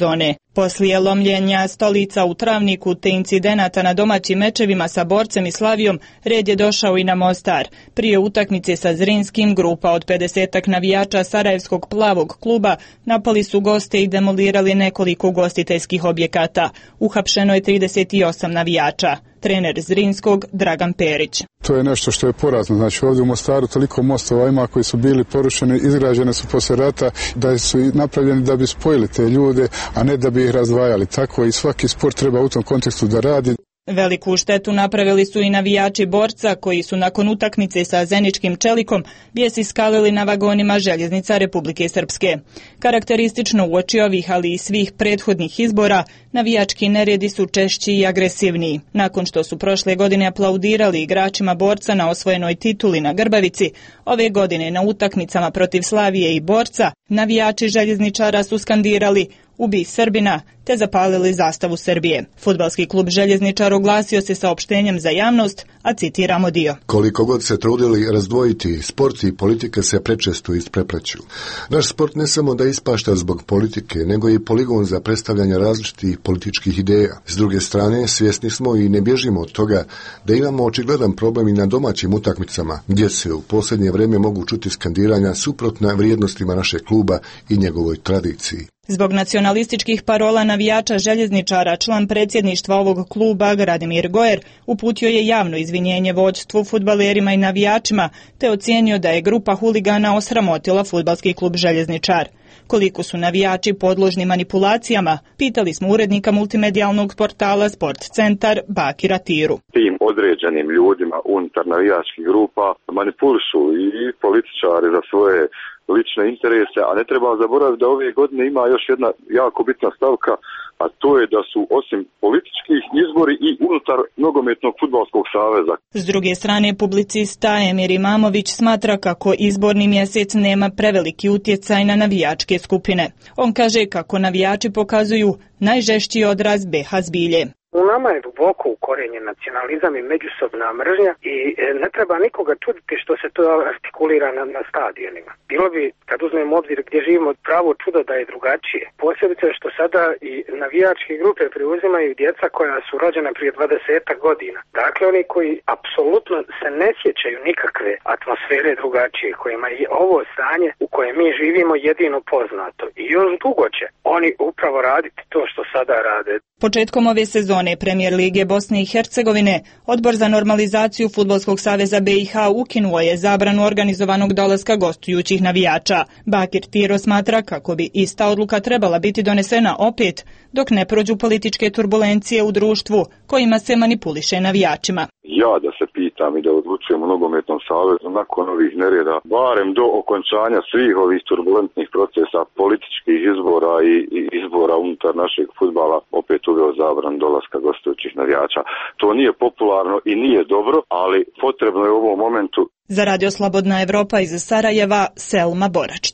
Poslije lomljenja stolica u Travniku te incidenata na domaćim mečevima sa Borcem i Slavijom, red je došao i na Mostar. Prije utakmice sa Zrinskim, grupa od 50-ak navijača Sarajevskog plavog kluba napali su goste i demolirali nekoliko ugostiteljskih objekata. Uhapšeno je 38 navijača. Trener Zrinskog Dragan Perić. To je nešto što je porazno. Znači ovdje u Mostaru toliko mostova ima koji su bili porušeni, izgrađene su poslije rata, da su napravljeni da bi spojili te ljude, a ne da bi ih razdvajali. Tako i svaki sport treba u tom kontekstu da radi. Veliku štetu napravili su i navijači Borca koji su nakon utakmice sa Zeničkim Čelikom bijes iskalili na vagonima željeznica Republike Srpske. Karakteristično uoči ovih, ali i svih prethodnih izbora, navijački neredi su češći i agresivniji. Nakon što su prošle godine aplaudirali igračima Borca na osvojenoj tituli na Grbavici, ove godine na utakmicama protiv Slavije i Borca, navijači željezničara su skandirali "Ubij Srbina", te zapalili zastavu Srbije. Fudbalski klub Željezničar oglasio se saopštenjem za javnost, a citiramo dio. Koliko god se trudili razdvojiti, sport i politika se prečesto isprepleću. Naš sport ne samo da ispašta zbog politike, nego i poligon za predstavljanje različitih političkih ideja. S druge strane, svjesni smo i ne bježimo od toga da imamo očigledan problem i na domaćim utakmicama, gdje se u posljednje vrijeme mogu čuti skandiranja suprotna vrijednostima našeg kluba i njegovoj tradiciji. Zbog nacionalističkih parola navijača Željezničara, član predsjedništva ovog kluba, Gradimir Gojer, uputio je javno izvinjenje vodstvu, fudbalerima i navijačima, te ocijenio da je grupa huligana osramotila fudbalski klub Željezničar. Koliko su navijači podložni manipulacijama, pitali smo urednika multimedijalnog portala Sport Centar Bakira Tiru. Tim određenim ljudima unutar navijačkih grupa manipulišu i političari za svoje lične interese, a ne treba zaboraviti da ove godine ima još jedna jako bitna stavka, a to je da su osim političkih izbori i unutar nogometnog fudbalskog saveza. S druge strane, publicista Emir Imamović smatra kako izborni mjesec nema preveliki utjecaj na navijačke skupine. On kaže kako navijači pokazuju najžešći odraz BiH zbilje. U nama je duboko ukorijenjen nacionalizam i međusobna mržnja i ne treba nikoga čuditi što se to artikulira na stadionima. Bilo bi, kad uzmemo obzir gdje živimo, pravo čudo da je drugačije. Posebice što sada i navijačke grupe preuzimaju djeca koja su rođena prije 20 godina. Dakle, oni koji apsolutno se ne sjećaju nikakve atmosfere drugačije, kojima je ovo stanje u kojem mi živimo jedino poznato. I još dugo će oni upravo raditi to što sada rade. Početkom ove sezone Premijer Lige Bosne i Hercegovine, Odbor za normalizaciju Fudbalskog saveza BiH ukinuo je zabranu organizovanog dolaska gostujućih navijača. Bakir Tiro smatra kako bi ista odluka trebala biti donesena opet, dok ne prođu političke turbulencije u društvu kojima se manipuliše navijačima. Ja da se pitam i da odlučujem u nogometnom savezu nakon ovih nereda, barem do okončanja svih ovih turbulentnih procesa, političkih izbora i izbora unutar našeg fudbala, opet uveo zabran dolaska gostujućih navijača. To nije popularno i nije dobro, ali potrebno je u ovom momentu. Za Radio Slobodna Evropa iz Sarajeva, Selma Boračić.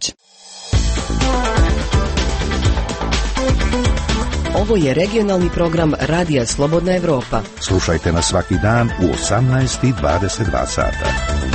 Ovo je regionalni program Radija Slobodna Evropa. Slušajte nas svaki dan u 18:22 sata.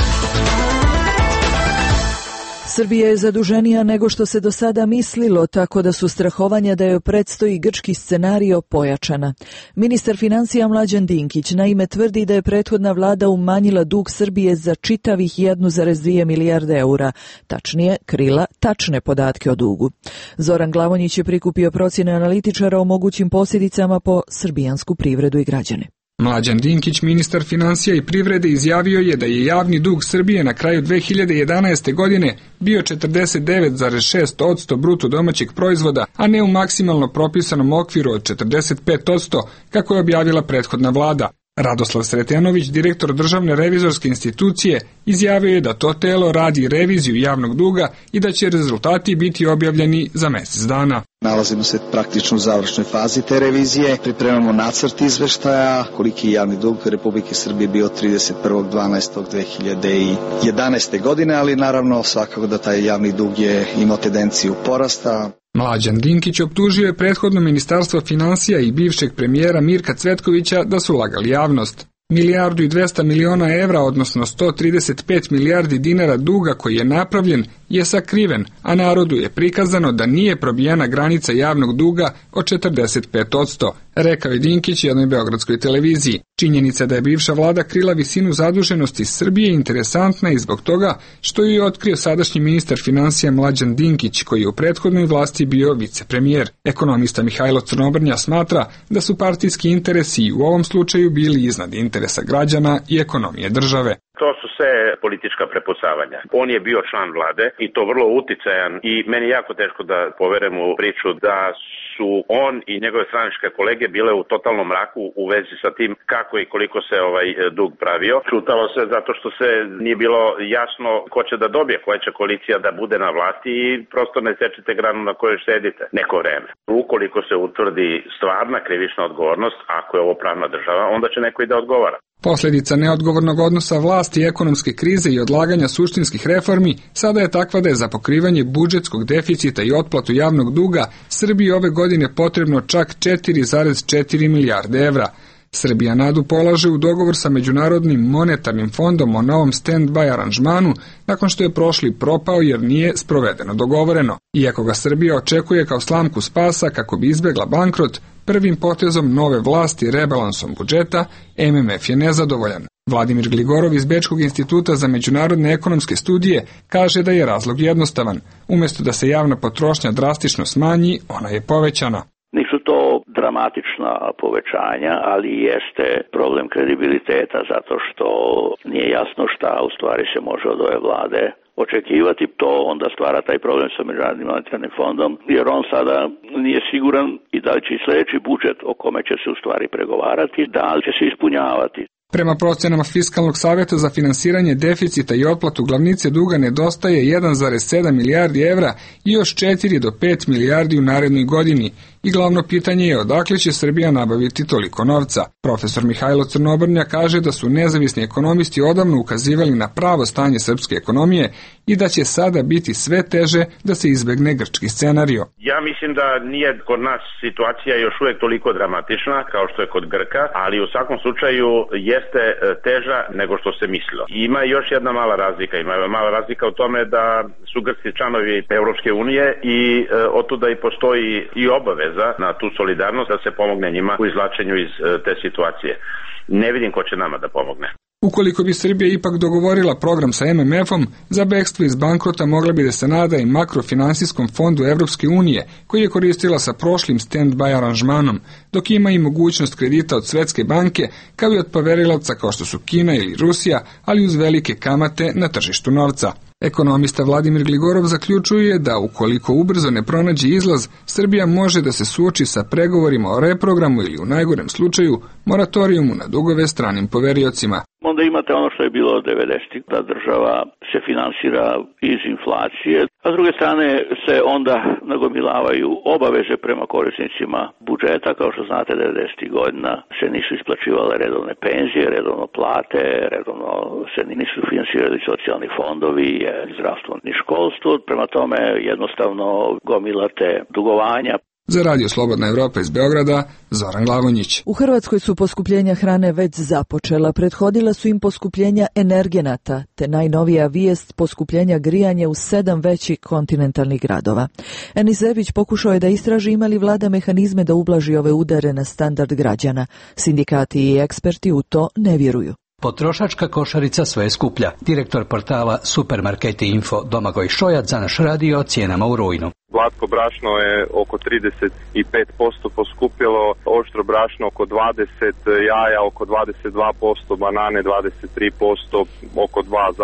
Srbija je zaduženija nego što se do sada mislilo, tako da su strahovanja da joj predstoji grčki scenario pojačana. Ministar financija Mlađan Dinkić naime tvrdi da je prethodna vlada umanjila dug Srbije za čitavih 1,2 milijarde eura. Tačnije, krila tačne podatke o dugu. Zoran Glavonjić je prikupio procjene analitičara o mogućim posljedicama po srbijansku privredu i građane. Mlađan Dinkić, ministar financija i privrede, izjavio je da je javni dug Srbije na kraju 2011. godine bio 49,6% bruto domaćeg proizvoda, a ne u maksimalno propisanom okviru od 45%, kako je objavila prethodna vlada. Radoslav Sretenović, direktor Državne revizorske institucije, izjavio je da to telo radi reviziju javnog duga i da će rezultati biti objavljeni za mjesec dana. Nalazimo se praktično u završnoj fazi te revizije, pripremamo nacrt izveštaja, koliki je javni dug Republike Srbije bio 31.12.2011. godine, ali naravno svakako da taj javni dug je imao tendenciju porasta. Mlađan Dinkić optužio je prethodno Ministarstvo financija i bivšeg premijera Mirka Cvetkovića da su lagali javnost. 1,2 milijarde evra, odnosno 135 milijardi dinara duga koji je napravljen, je sakriven, a narodu je prikazano da nije probijena granica javnog duga od 45%, rekao je Dinkić jednoj beogradskoj televiziji. Činjenica da je bivša vlada krila visinu zaduženosti Srbije interesantna i zbog toga što ju je otkrio sadašnji ministar finansija Mlađan Dinkić, koji je u prethodnoj vlasti bio vicepremijer. Ekonomista Mihajlo Crnobrnja smatra da su partijski interesi i u ovom slučaju bili iznad interesa građana i ekonomije države. To su sve politička prepucavanja. On je bio član vlade i to vrlo uticajan i meni je jako teško da poverujem u priču da su on i njegove stranačke kolege bile u totalnom mraku u vezi sa tim kako i koliko se dug pravio. Čutalo se zato što se nije bilo jasno ko će da dobije, koja će koalicija da bude na vlasti i prosto ne sečete granu na kojoj sedite neko vreme. Ukoliko se utvrdi stvarna krivična odgovornost, ako je ovo pravna država, onda će neko i da odgovara. Posljedica neodgovornog odnosa vlasti i ekonomske krize i odlaganja suštinskih reformi sada je takva da je za pokrivanje budžetskog deficita i otplatu javnog duga Srbiji ove godine potrebno čak 4,4 milijarde evra. Srbija nadu polaže u dogovor sa Međunarodnim monetarnim fondom o novom stand-by aranžmanu nakon što je prošli propao jer nije sprovedeno dogovoreno. Iako ga Srbija očekuje kao slamku spasa kako bi izbjegla bankrot, prvim potezom nove vlasti rebalansom budžeta MMF je nezadovoljan. Vladimir Gligorov iz Bečkog instituta za međunarodne ekonomske studije kaže da je razlog jednostavan. Umjesto da se javna potrošnja drastično smanji, ona je povećana. Nisu to dramatična povećanja, ali jeste problem kredibiliteta zato što nije jasno šta u stvari se može od ove vlade očekivati. To onda stvara taj problem sa Međunarodnim monetarnim fondom, jer on sada nije siguran i da li će i sljedeći budžet o kome će se u stvari pregovarati, da li će se ispunjavati. Prema procenama Fiskalnog savjeta za finansiranje deficita i otplatu glavnice duga nedostaje 1,7 milijardi evra i još 4 do 5 milijardi u narednoj godini. I glavno pitanje je odakle će Srbija nabaviti toliko novca. Profesor Mihajlo Crnobrnja kaže da su nezavisni ekonomisti odavno ukazivali na pravo stanje srpske ekonomije i da će sada biti sve teže da se izbegne grčki scenario. Ja mislim da nije kod nas situacija još uvijek toliko dramatična kao što je kod Grka, ali u svakom slučaju jeste teža nego što se mislilo. Ima još jedna mala razlika. Ima mala razlika u tome da su Grci članovi Europske unije i otuda i postoji i obaveza na tu solidarnost da se pomogne njima u izvlačenju iz te situacije. Ne vidim ko će nama da pomogne. Ukoliko bi Srbija ipak dogovorila program sa MMF-om, za bekstvo iz bankrota mogla bi da se nada i makrofinansijskom fondu Evropske unije, koji je koristila sa prošlim stand-by aranžmanom, dok ima i mogućnost kredita od Svetske banke, kao i od poverilaca kao što su Kina ili Rusija, ali uz velike kamate na tržištu novca. Ekonomista Vladimir Gligorov zaključuje da ukoliko ubrzo ne pronađe izlaz, Srbija može da se suoči sa pregovorima o reprogramu ili u najgorem slučaju moratorijumu na dugove stranim poveriocima. Onda imate ono što je bilo od 90-ih, da država se finansira iz inflacije, a s druge strane se onda nagomilavaju obaveze prema korisnicima budžeta. Kao što znate, 90-ih godina se nisu isplaćivale redovne penzije, redovno plate, redovno se nisu finansirali socijalni fondovi, zdravstvo ni školstvo. Prema tome jednostavno gomilate dugovanja. Za Radio Slobodna Evropa iz Beograda, Zoran Glavonjić. U Hrvatskoj su poskupljenja hrane već započela, prethodila su im poskupljenja energenata, te najnovija vijest poskupljenja grijanja u 7 većih kontinentalnih gradova. Enis Zebić pokušao je da istraži ima li vlada mehanizme da ublaži ove udare na standard građana. Sindikati i eksperti u to ne vjeruju. Potrošačka košarica sve je skuplja. Direktor portala Supermarketi Info Domagoj Šojac za naš radio o cijenama u rujnu. Glatko brašno je oko 35% poskupilo, oštro brašno oko 20%, jaja oko 22%, banane 23%, oko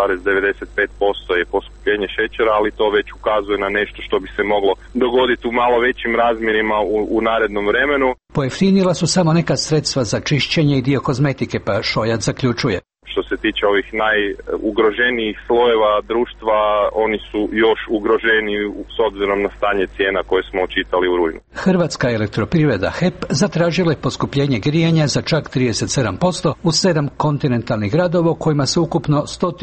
2,95% je poskupljenje šećera, ali to već ukazuje na nešto što bi se moglo dogoditi u malo većim razmjerima u narednom vremenu. Pojeftinila su samo neka sredstva za čišćenje i dio kozmetike, pa Šojac zaključuje. Što se tiče ovih najugroženijih slojeva društva, oni su još ugroženiji s obzirom na stanje cijena koje smo očitali u rujnu. Hrvatska elektroprivreda HEP zatražila je poskupljenje grijanja za čak 37% u 7 kontinentalnih gradova u kojima se ukupno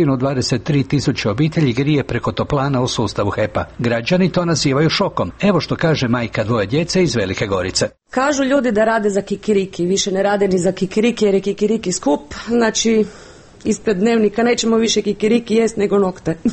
123.000 obitelji grije preko toplana u sustavu HEP-a. Građani to nazivaju šokom. Evo što kaže majka dvoje djece iz Velike Gorice. Kažu ljudi da rade za kikiriki, više ne rade ni za kikiriki jer je kikiriki skup, znači ispred dnevnika nećemo više kikiriki jest nego nokte.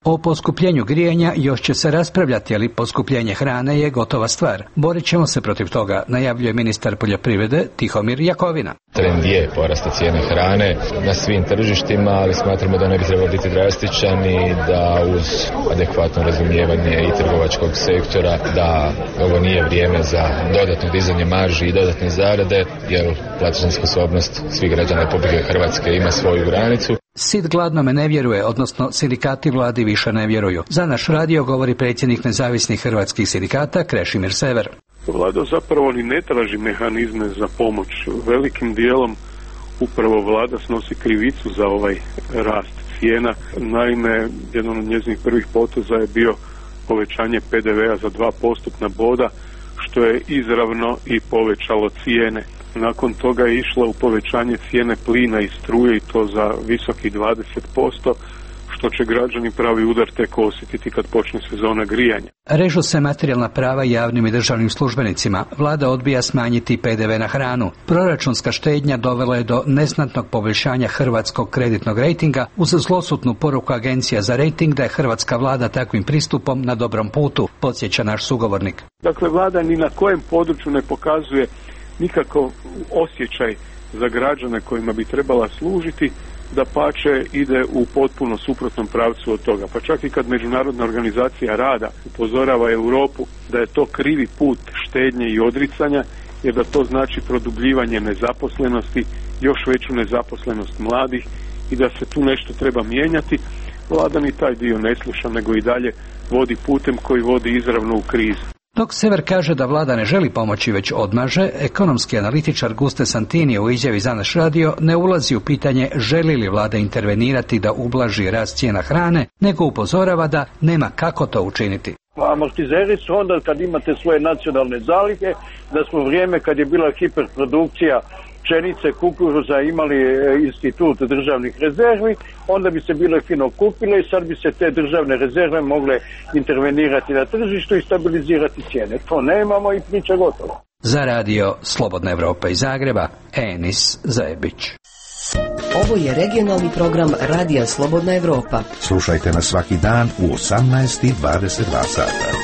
O poskupljenju grijanja još će se raspravljati, ali poskupljenje hrane je gotova stvar. Borit ćemo se protiv toga, najavljuje ministar poljoprivrede Tihomir Jakovina. Trend je porasta cijene hrane na svim tržištima, ali smatramo da ne bi trebalo biti drastičan i da uz adekvatno razumijevanje i trgovačkog sektora da ovo nije vrijeme za dodatno dizanje marži i dodatne zarade, jer platežna sposobnost svih građana Republike Hrvatske ima svoju granicu. Sit gladnome ne vjeruje, odnosno sindikati vladi više ne vjeruju. Za naš radio govori predsjednik nezavisnih hrvatskih sindikata Krešimir Sever. Vlada zapravo ni ne traži mehanizme za pomoć. Velikim dijelom upravo vlada snosi krivicu za ovaj rast cijena. Naime, jedan od njezinih prvih poteza je bio povećanje PDV-a za 2% boda, što je izravno i povećalo cijene. Nakon toga je išla u povećanje cijene plina i struje i to za visoki 20%, što će građani pravi udar tek osjetiti kad počne sezona grijanja. Režu se materijalna prava javnim i državnim službenicima. Vlada odbija smanjiti PDV na hranu. Proračunska štednja dovela je do neznatnog poboljšanja hrvatskog kreditnog rejtinga uz zlosutnu poruku agencija za rejting da je hrvatska vlada takvim pristupom na dobrom putu, podsjeća naš sugovornik. Dakle, vlada ni na kojem području ne pokazuje nikakav osjećaj za građane kojima bi trebala služiti, da pače ide u potpuno suprotnom pravcu od toga. Pa čak i kad Međunarodna organizacija rada upozorava Europu da je to krivi put štednje i odricanja, jer da to znači produbljivanje nezaposlenosti, još veću nezaposlenost mladih i da se tu nešto treba mijenjati, vlada ni taj dio ne sluša, nego i dalje vodi putem koji vodi izravno u krizu. Dok Sever kaže da vlada ne želi pomoći već odmaže, ekonomski analitičar Guste Santini u izjavi za naš radio ne ulazi u pitanje želi li vlada intervenirati da ublaži rast cijena hrane, nego upozorava da nema kako to učiniti. Amortizeri su onda kad imate svoje nacionalne zalihe, da smo vrijeme kad je bila hiperprodukcija pšenice, kukuruza imali institut državnih rezervi, onda bi se bile fino kupile i sad bi se te državne rezerve mogle intervenirati na tržištu i stabilizirati cijene. To nemamo i priča gotova. Za radio Slobodna Evropa iz Zagreba, Enis Zajebić. Ovo je regionalni program Radija Slobodna Evropa. Slušajte nas svaki dan u 18:22 sata.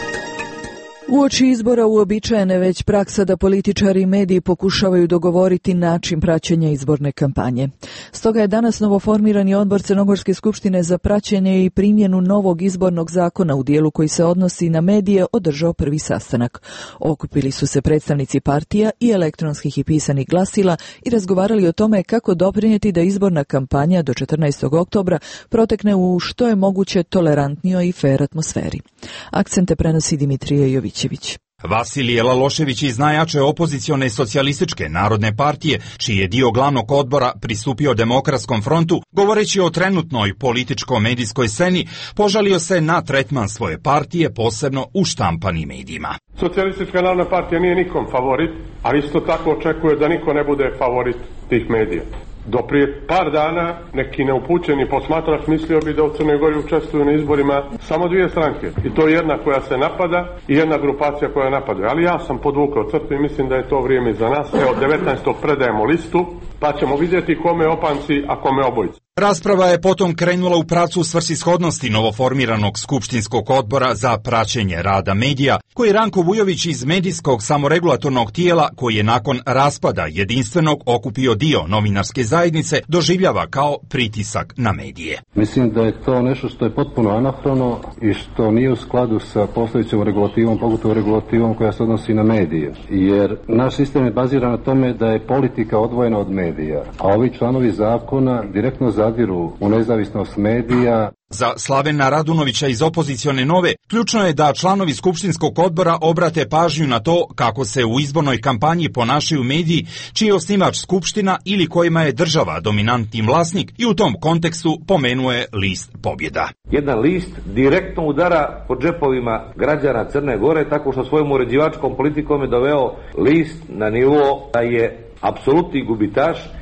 Uoči izbora uobičajena već praksa da političari i mediji pokušavaju dogovoriti način praćenja izborne kampanje. Stoga je danas novoformirani odbor Crnogorske skupštine za praćenje i primjenu novog izbornog zakona u dijelu koji se odnosi na medije održao prvi sastanak. Okupili su se predstavnici partija i elektronskih i pisanih glasila i razgovarali o tome kako doprinijeti da izborna kampanja do 14. oktobra protekne u što je moguće tolerantnijoj i fer atmosferi. Akcente prenosi Dimitrije Jovićević. Vasilije Lalošević iz najjače opozicione socijalističke narodne partije, čiji je dio glavnog odbora pristupio Demokratskom frontu, govoreći o trenutnoj političko-medijskoj sceni, požalio se na tretman svoje partije, posebno u štampanim medijima. Socijalistička narodna partija nije nikom favorit, ali isto tako očekuje da niko ne bude favorit tih medija. Do prije par dana neki neupućeni posmatrač mislio bi da u Crnoj Gori učestvuju na izborima samo dvije stranke. I to jedna koja se napada i jedna grupacija koja napada. Ali ja sam podvukao crtu i mislim da je to vrijeme za nas. Evo 19. predajemo listu, pa ćemo vidjeti kome opanci, a kome obojice. Rasprava je potom krenula u pravcu svrsishodnosti novoformiranog skupštinskog odbora za praćenje rada medija, koji Ranko Vujović iz medijskog samoregulatornog tijela, koji je nakon raspada jedinstvenog okupio dio novinarske zajednice, doživljava kao pritisak na medije. Mislim da je to nešto što je potpuno anahrono i što nije u skladu sa postojećom regulativom, pogotovo regulativom koja se odnosi na medije. Jer naš sistem je baziran na tome da je politika odvojena od medija, a ovi članovi zakona direktno zadiru u nezavisnost medija. Za Slavena Radunovića iz opozicione Nove, ključno je da članovi skupštinskog odbora obrate pažnju na to kako se u izbornoj kampanji ponašaju mediji čiji je osnivač skupština ili kojima je država dominantni vlasnik i u tom kontekstu pomenuje list Pobjeda. Jedan list direktno udara po džepovima građana Crne Gore tako što svojom uređivačkom politikom je doveo list na nivo da je apsolutni gubitaš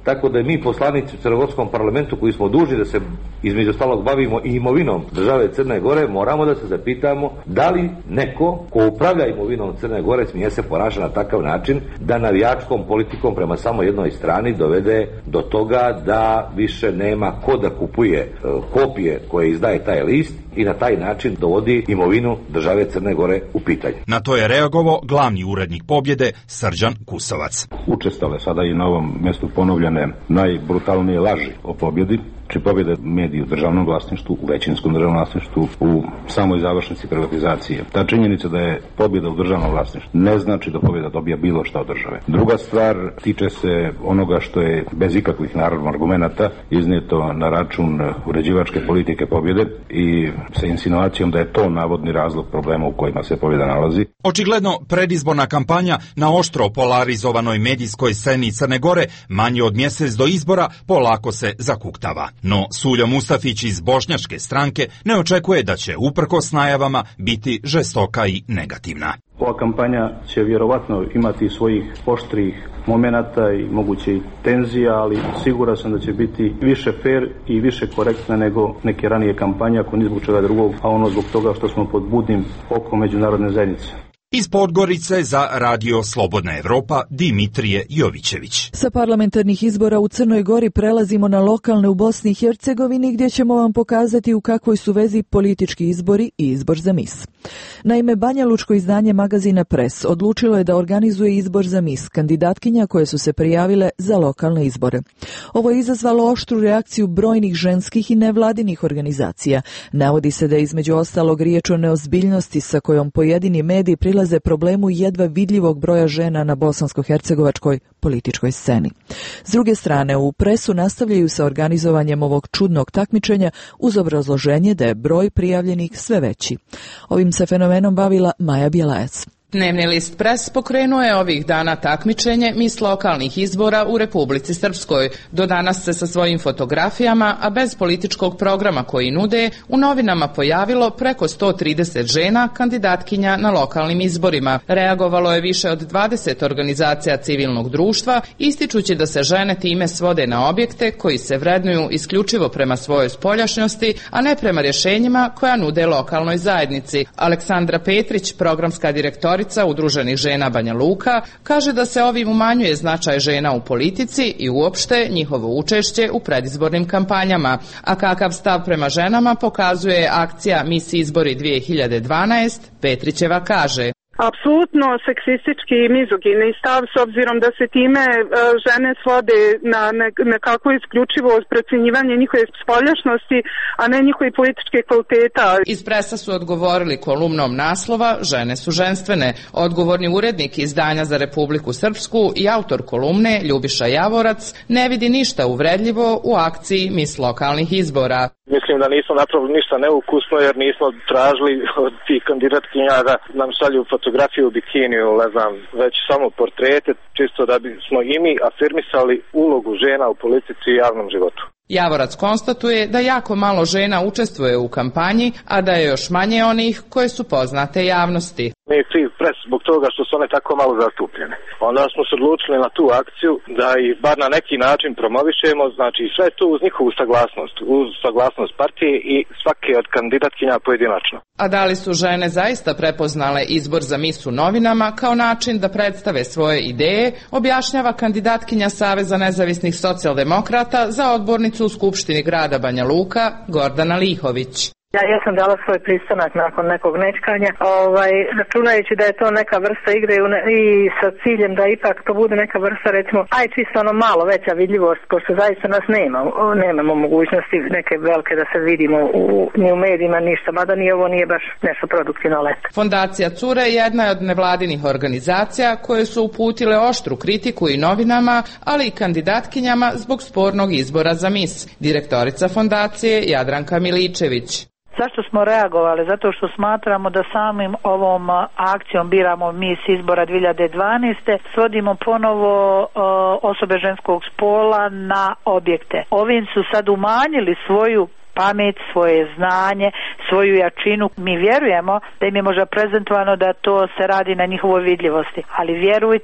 Tako da mi poslanici u Crnogorskom parlamentu koji smo dužni da se između ostalog bavimo i imovinom države Crne Gore, moramo da se zapitamo da li neko ko upravlja imovinom Crne Gore smije se ponaša na takav način da navijačkom politikom prema samo jednoj strani dovede do toga da više nema ko da kupuje kopije koje izdaje taj list i na taj način dovodi imovinu države Crne Gore u pitanje. Na to je reagovao glavni urednik Pobjede Srđan Kusovac. Učestale sada i na ovom mjestu ponovljene najbrutalnije laži o pobjedi, či pobjeda mediji u državnom vlasništvu, u većinskom državnom vlasništvu, u samoj završnici privatizacije. Ta činjenica da je pobjeda u državnom vlasništvu ne znači da pobjeda dobija bilo šta od države. Druga stvar tiče se onoga što je bez ikakvih naravno argumenata iznijeto na račun uređivačke politike pobjede i sa insinuacijom da je to navodni razlog problema u kojima se pobjeda nalazi. Očigledno, predizborna kampanja na oštro polarizovanoj medijskoj sceni Crne Gore manje od mjesec do izbora polako se zakuktava. No Suljo Mustafić iz Bošnjačke stranke ne očekuje da će uprkos najavama biti žestoka i negativna. Ova kampanja će vjerovatno imati svojih oštrih momenata i moguće tenzija, ali siguran sam da će biti više fair i više korektna nego neke ranije kampanje, ako ni zbog čega drugog, a ono zbog toga što smo pod budnim okom međunarodne zajednice. Iz Podgorice za Radio Slobodna Evropa Dimitrije Jovićević. Sa parlamentarnih izbora u Crnoj Gori prelazimo na lokalne u Bosni i Hercegovini gdje ćemo vam pokazati u kakvoj su vezi politički izbori i izbor za mis. Naime, banjalučko izdanje magazina Pres odlučilo je da organizuje izbor za mis kandidatkinja koje su se prijavile za lokalne izbore. Ovo je izazvalo oštru reakciju brojnih ženskih i nevladinih organizacija. Navodi se da je između ostalog riječ o neozbiljnosti sa kojom pojedini mediji prilaze problemu jedva vidljivog broja žena na bosansko-hercegovačkoj političkoj sceni. S druge strane, u Presu nastavljaju sa organizovanjem ovog čudnog takmičenja uz obrazloženje da je broj prijavljenih sve veći. Ovim se fenomenom bavila Maja Bjelajac. Dnevni list Pres pokrenuo je ovih dana takmičenje mis lokalnih izbora u Republici Srpskoj. Do danas se sa svojim fotografijama, a bez političkog programa koji nude, u novinama pojavilo preko 130 žena kandidatkinja na lokalnim izborima. Reagovalo je više od 20 organizacija civilnog društva, ističući da se žene time svode na objekte koji se vrednuju isključivo prema svojoj spoljašnjosti, a ne prema rješenjima koja nude lokalnoj zajednici. Aleksandra Petrić, programska direktorica Udruženih žena Banja Luka, kaže da se ovim umanjuje značaj žena u politici i uopšte njihovo učešće u predizbornim kampanjama. A kakav stav prema ženama pokazuje akcija Mis izbori 2012, Petrićeva kaže: apsolutno seksistički i mizogini stav, s obzirom da se time žene svode na nekako isključivo procjenjivanje njihove spoljašnosti, a ne njihove političke kvaliteta. Iz Presa su odgovorili kolumnom naslova Žene su ženstvene. Odgovorni urednik izdanja za Republiku Srpsku i autor kolumne Ljubiša Javorac ne vidi ništa uvredljivo u akciji Mis lokalnih izbora. Mislim da nismo napravili ništa neukusno jer nismo tražili od tih kandidatkinja da nam šalju fotografiju u bikiniju, ne znam, već samo portrete, čisto da bismo i mi afirmisali ulogu žena u politici i javnom životu. Javorac konstatuje da jako malo žena učestvuje u kampanji, a da je još manje onih koje su poznate javnosti. Mi je kriv Pres zbog toga što su one tako malo zastupljene. Onda smo se odlučili na tu akciju da ih bar na neki način promovišemo, znači sve to uz njihovu saglasnost, uz saglasnost partije i svake od kandidatkinja pojedinačno. A da li su žene zaista prepoznale izbor za mis u novinama kao način da predstave svoje ideje, objašnjava kandidatkinja Saveza nezavisnih socijaldemokrata za odbornicu u Skupštini grada Banja Luka, Gordana Lihović. Ja sam dala svoj pristanak nakon nekog nečkanja, računajući da je to neka vrsta igre i sa ciljem da ipak to bude neka vrsta, recimo, čisto ono malo veća vidljivost, pošto zaista nas nemamo mogućnosti neke velike da se vidimo ni u medijima, ništa, mada ni ovo nije baš nešto produktivno leto. Fondacija Cure jedna je od nevladinih organizacija koje su uputile oštru kritiku i novinama, ali i kandidatkinjama zbog spornog izbora za mis. Direktorica fondacije Jadranka Miličević. Zašto smo reagovali? Zato što smatramo da samim ovom akcijom Biramo mis izbora 2012. svodimo ponovo osobe ženskog spola na objekte. Ovim su sad umanjili svoju pamet, svoje znanje, svoju jačinu. Mi vjerujemo da im je možda prezentovano da to se radi na njihovoj vidljivosti, ali vjerujte,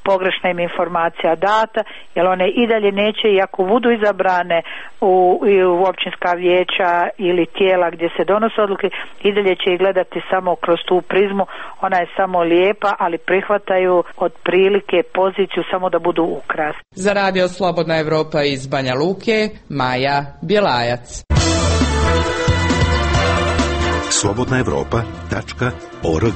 pogrešna im informacija data, jer one i dalje neće, i ako budu izabrane u općinska vijeća ili tijela gdje se donose odluke, i dalje će ih gledati samo kroz tu prizmu. Ona je samo lijepa, ali prihvataju otprilike poziciju samo da budu ukras. Za Radio Slobodna Evropa iz Banja Luke, Maja Bjelajac. slobodnaevropa.org.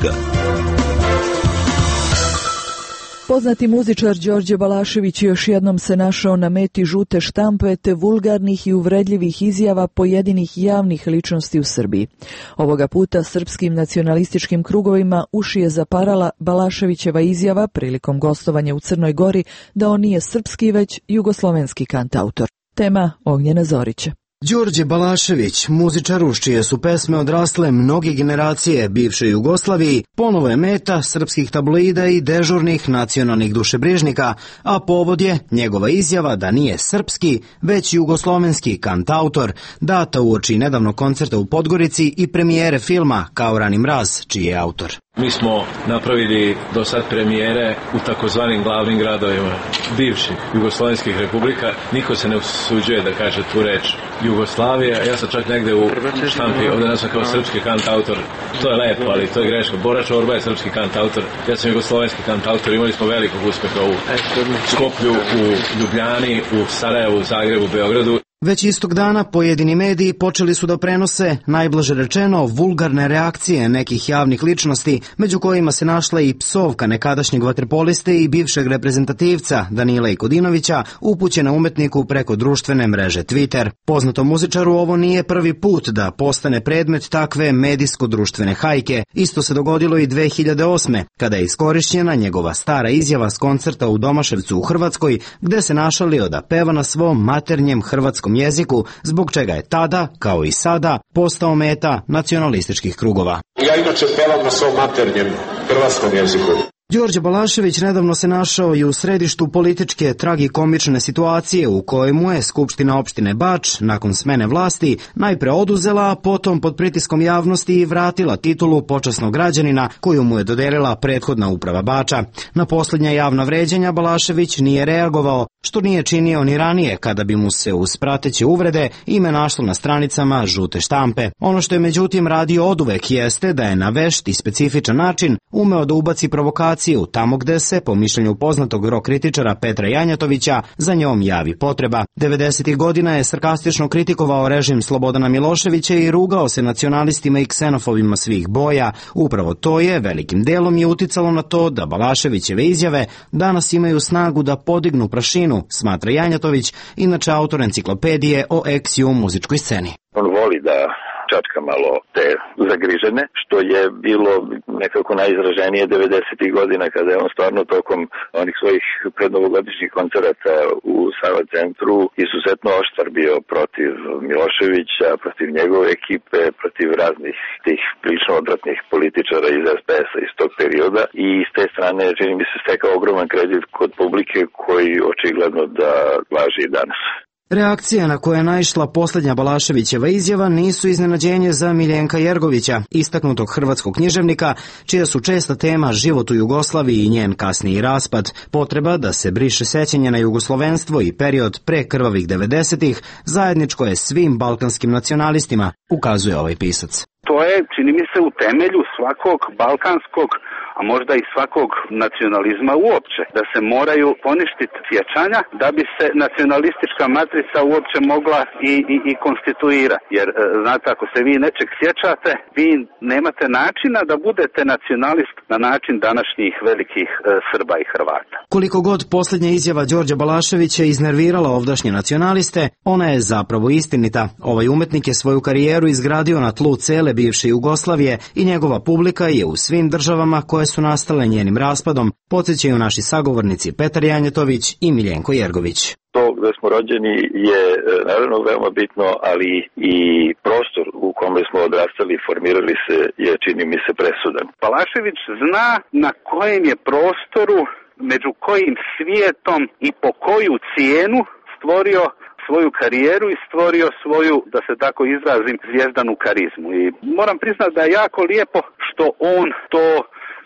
Poznati muzičar Đorđe Balašević još jednom se našao na meti žute štampe te vulgarnih i uvredljivih izjava pojedinih javnih ličnosti u Srbiji. Ovoga puta srpskim nacionalističkim krugovima uši je zaparala Balaševićeva izjava prilikom gostovanja u Crnoj Gori da on nije srpski već jugoslovenski kantautor. Tema Ognjena Zorića. Đorđe Balašević, muzičar uz čije su pesme odrasle mnoge generacije bivše Jugoslaviji, ponovo je meta srpskih tabloida i dežurnih nacionalnih dušebrižnika, a povod je njegova izjava da nije srpski, već jugoslovenski kantautor, data uoči nedavnog koncerta u Podgorici i premijere filma Kao rani mraz, čiji je autor. Mi smo napravili do sad premijere u takozvanim glavnim gradovima bivših jugoslovenskih republika. Niko se ne usuđuje da kaže tu reč Jugoslavija. Ja sam čak negde u štampi ovdje nazvan kao srpski kantautor. To je lepo, ali to je greška. Bora Čorba je srpski kantautor. Ja sam jugoslovenski kantautor. Imali smo velikog uspeha u Skoplju, u Ljubljani, u Sarajevu, u Zagrebu, u Beogradu. Već istog dana pojedini mediji počeli su da prenose, najblaže rečeno, vulgarne reakcije nekih javnih ličnosti, među kojima se našla i psovka nekadašnjeg vaterpoliste i bivšeg reprezentativca Danila Ikodinovića, upućena umetniku preko društvene mreže Twitter. Poznatom muzičaru ovo nije prvi put da postane predmet takve medijsko-društvene hajke. Isto se dogodilo i 2008. kada je iskorišćena njegova stara izjava s koncerta u Domaševcu u Hrvatskoj, gde se našalio da peva na svom maternjem hrvatskom jeziku, zbog čega je tada, kao i sada, postao meta nacionalističkih krugova. Ja inače pevam na svom maternjem hrvatskom jeziku. Đorđe Balašević nedavno se našao i u središtu političke tragikomične situacije u kojemu je Skupština opštine Bač, nakon smene vlasti, najpre oduzela, a potom pod pritiskom javnosti i vratila titulu počasnog građanina koju mu je dodelila prethodna uprava Bača. Na posljednja javna vređanja Balašević nije reagovao, što nije činio ni ranije kada bi mu se uz prateće uvrede ime našlo na stranicama žute štampe. Ono što je međutim radio oduvek jeste da je na vešt i specifičan način umeo da ubaci provokaciju tamo gde se, po mišljenju poznatog rock kritičara Petra Janjatovića, za njom javi potreba. 90. godina je sarkastično kritikovao režim Slobodana Miloševića i rugao se nacionalistima i ksenofobima svih boja. Upravo to je velikim delom i uticalo na to da Balaševićeve izjave danas imaju snagu da podignu prašinu, smatra Janjatović, inače autor enciklopedije o ex-ju muzičkoj sceni. On voli da čačka malo te zagrižene, što je bilo nekako najizraženije 90. godina kada je on stvarno tokom onih svojih prednovogodišnjih koncerata u Sava centru izuzetno oštar bio protiv Miloševića, protiv njegove ekipe, protiv raznih tih prilično odvratnih političara iz SPS-a iz tog perioda i s te strane čini mi se stekao ogroman kredit kod publike koji očigledno da važi i danas. Reakcije na koje je naišla posljednja Balaševićeva izjava nisu iznenađenje za Miljenka Jergovića, istaknutog hrvatskog književnika, čija su česta tema život u Jugoslaviji i njen kasniji raspad, potreba da se briše sećanje na jugoslovenstvo i period pre krvavih 90-ih, zajedničko je svim balkanskim nacionalistima, ukazuje ovaj pisac. To je, čini mi se, u temelju svakog balkanskog, a možda i svakog nacionalizma uopće, da se moraju poništiti sjećanja da bi se nacionalistička matrica uopće mogla i konstituirati. Jer, znate, ako se vi nečeg sjećate, vi nemate načina da budete nacionalist na način današnjih velikih Srba i Hrvata. Koliko god posljednja izjava Đorđa Balaševića iznervirala ovdašnje nacionaliste, ona je zapravo istinita. Ovaj umetnik je svoju karijeru izgradio na tlu cele bivše Jugoslavije i njegova publika je u svim državama koje su nastale njenim raspadom, podsjećaju naši sagovornici Petar Janjetović i Miljenko Jergović. To gde smo rođeni je naravno veoma bitno, ali i prostor u kome smo odrastali i formirali se je, čini mi se, presudan. Balašević zna na kojem je prostoru, među kojim svijetom i po koju cijenu stvorio svoju karijeru i stvorio svoju, da se tako izrazim, zvijezdanu karizmu. I moram priznati da je jako lijepo što on to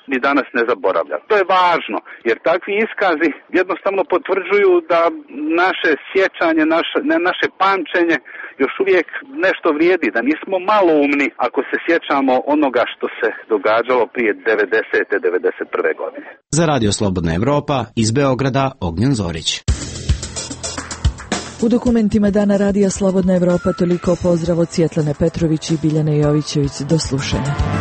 ni danas ne zaboravlja. To je važno, jer takvi iskazi jednostavno potvrđuju da naše sjećanje, naše pamćenje još uvijek nešto vrijedi, da nismo maloumni ako se sjećamo onoga što se događalo prije 90. 91. godine. Za Radio Slobodna Evropa iz Beograda Ognjen Zorić. U dokumentima Dana Radija Slobodna Evropa toliko. Pozdrav od Svjetlane Petrović i Biljane Jovićević. Do slušanja.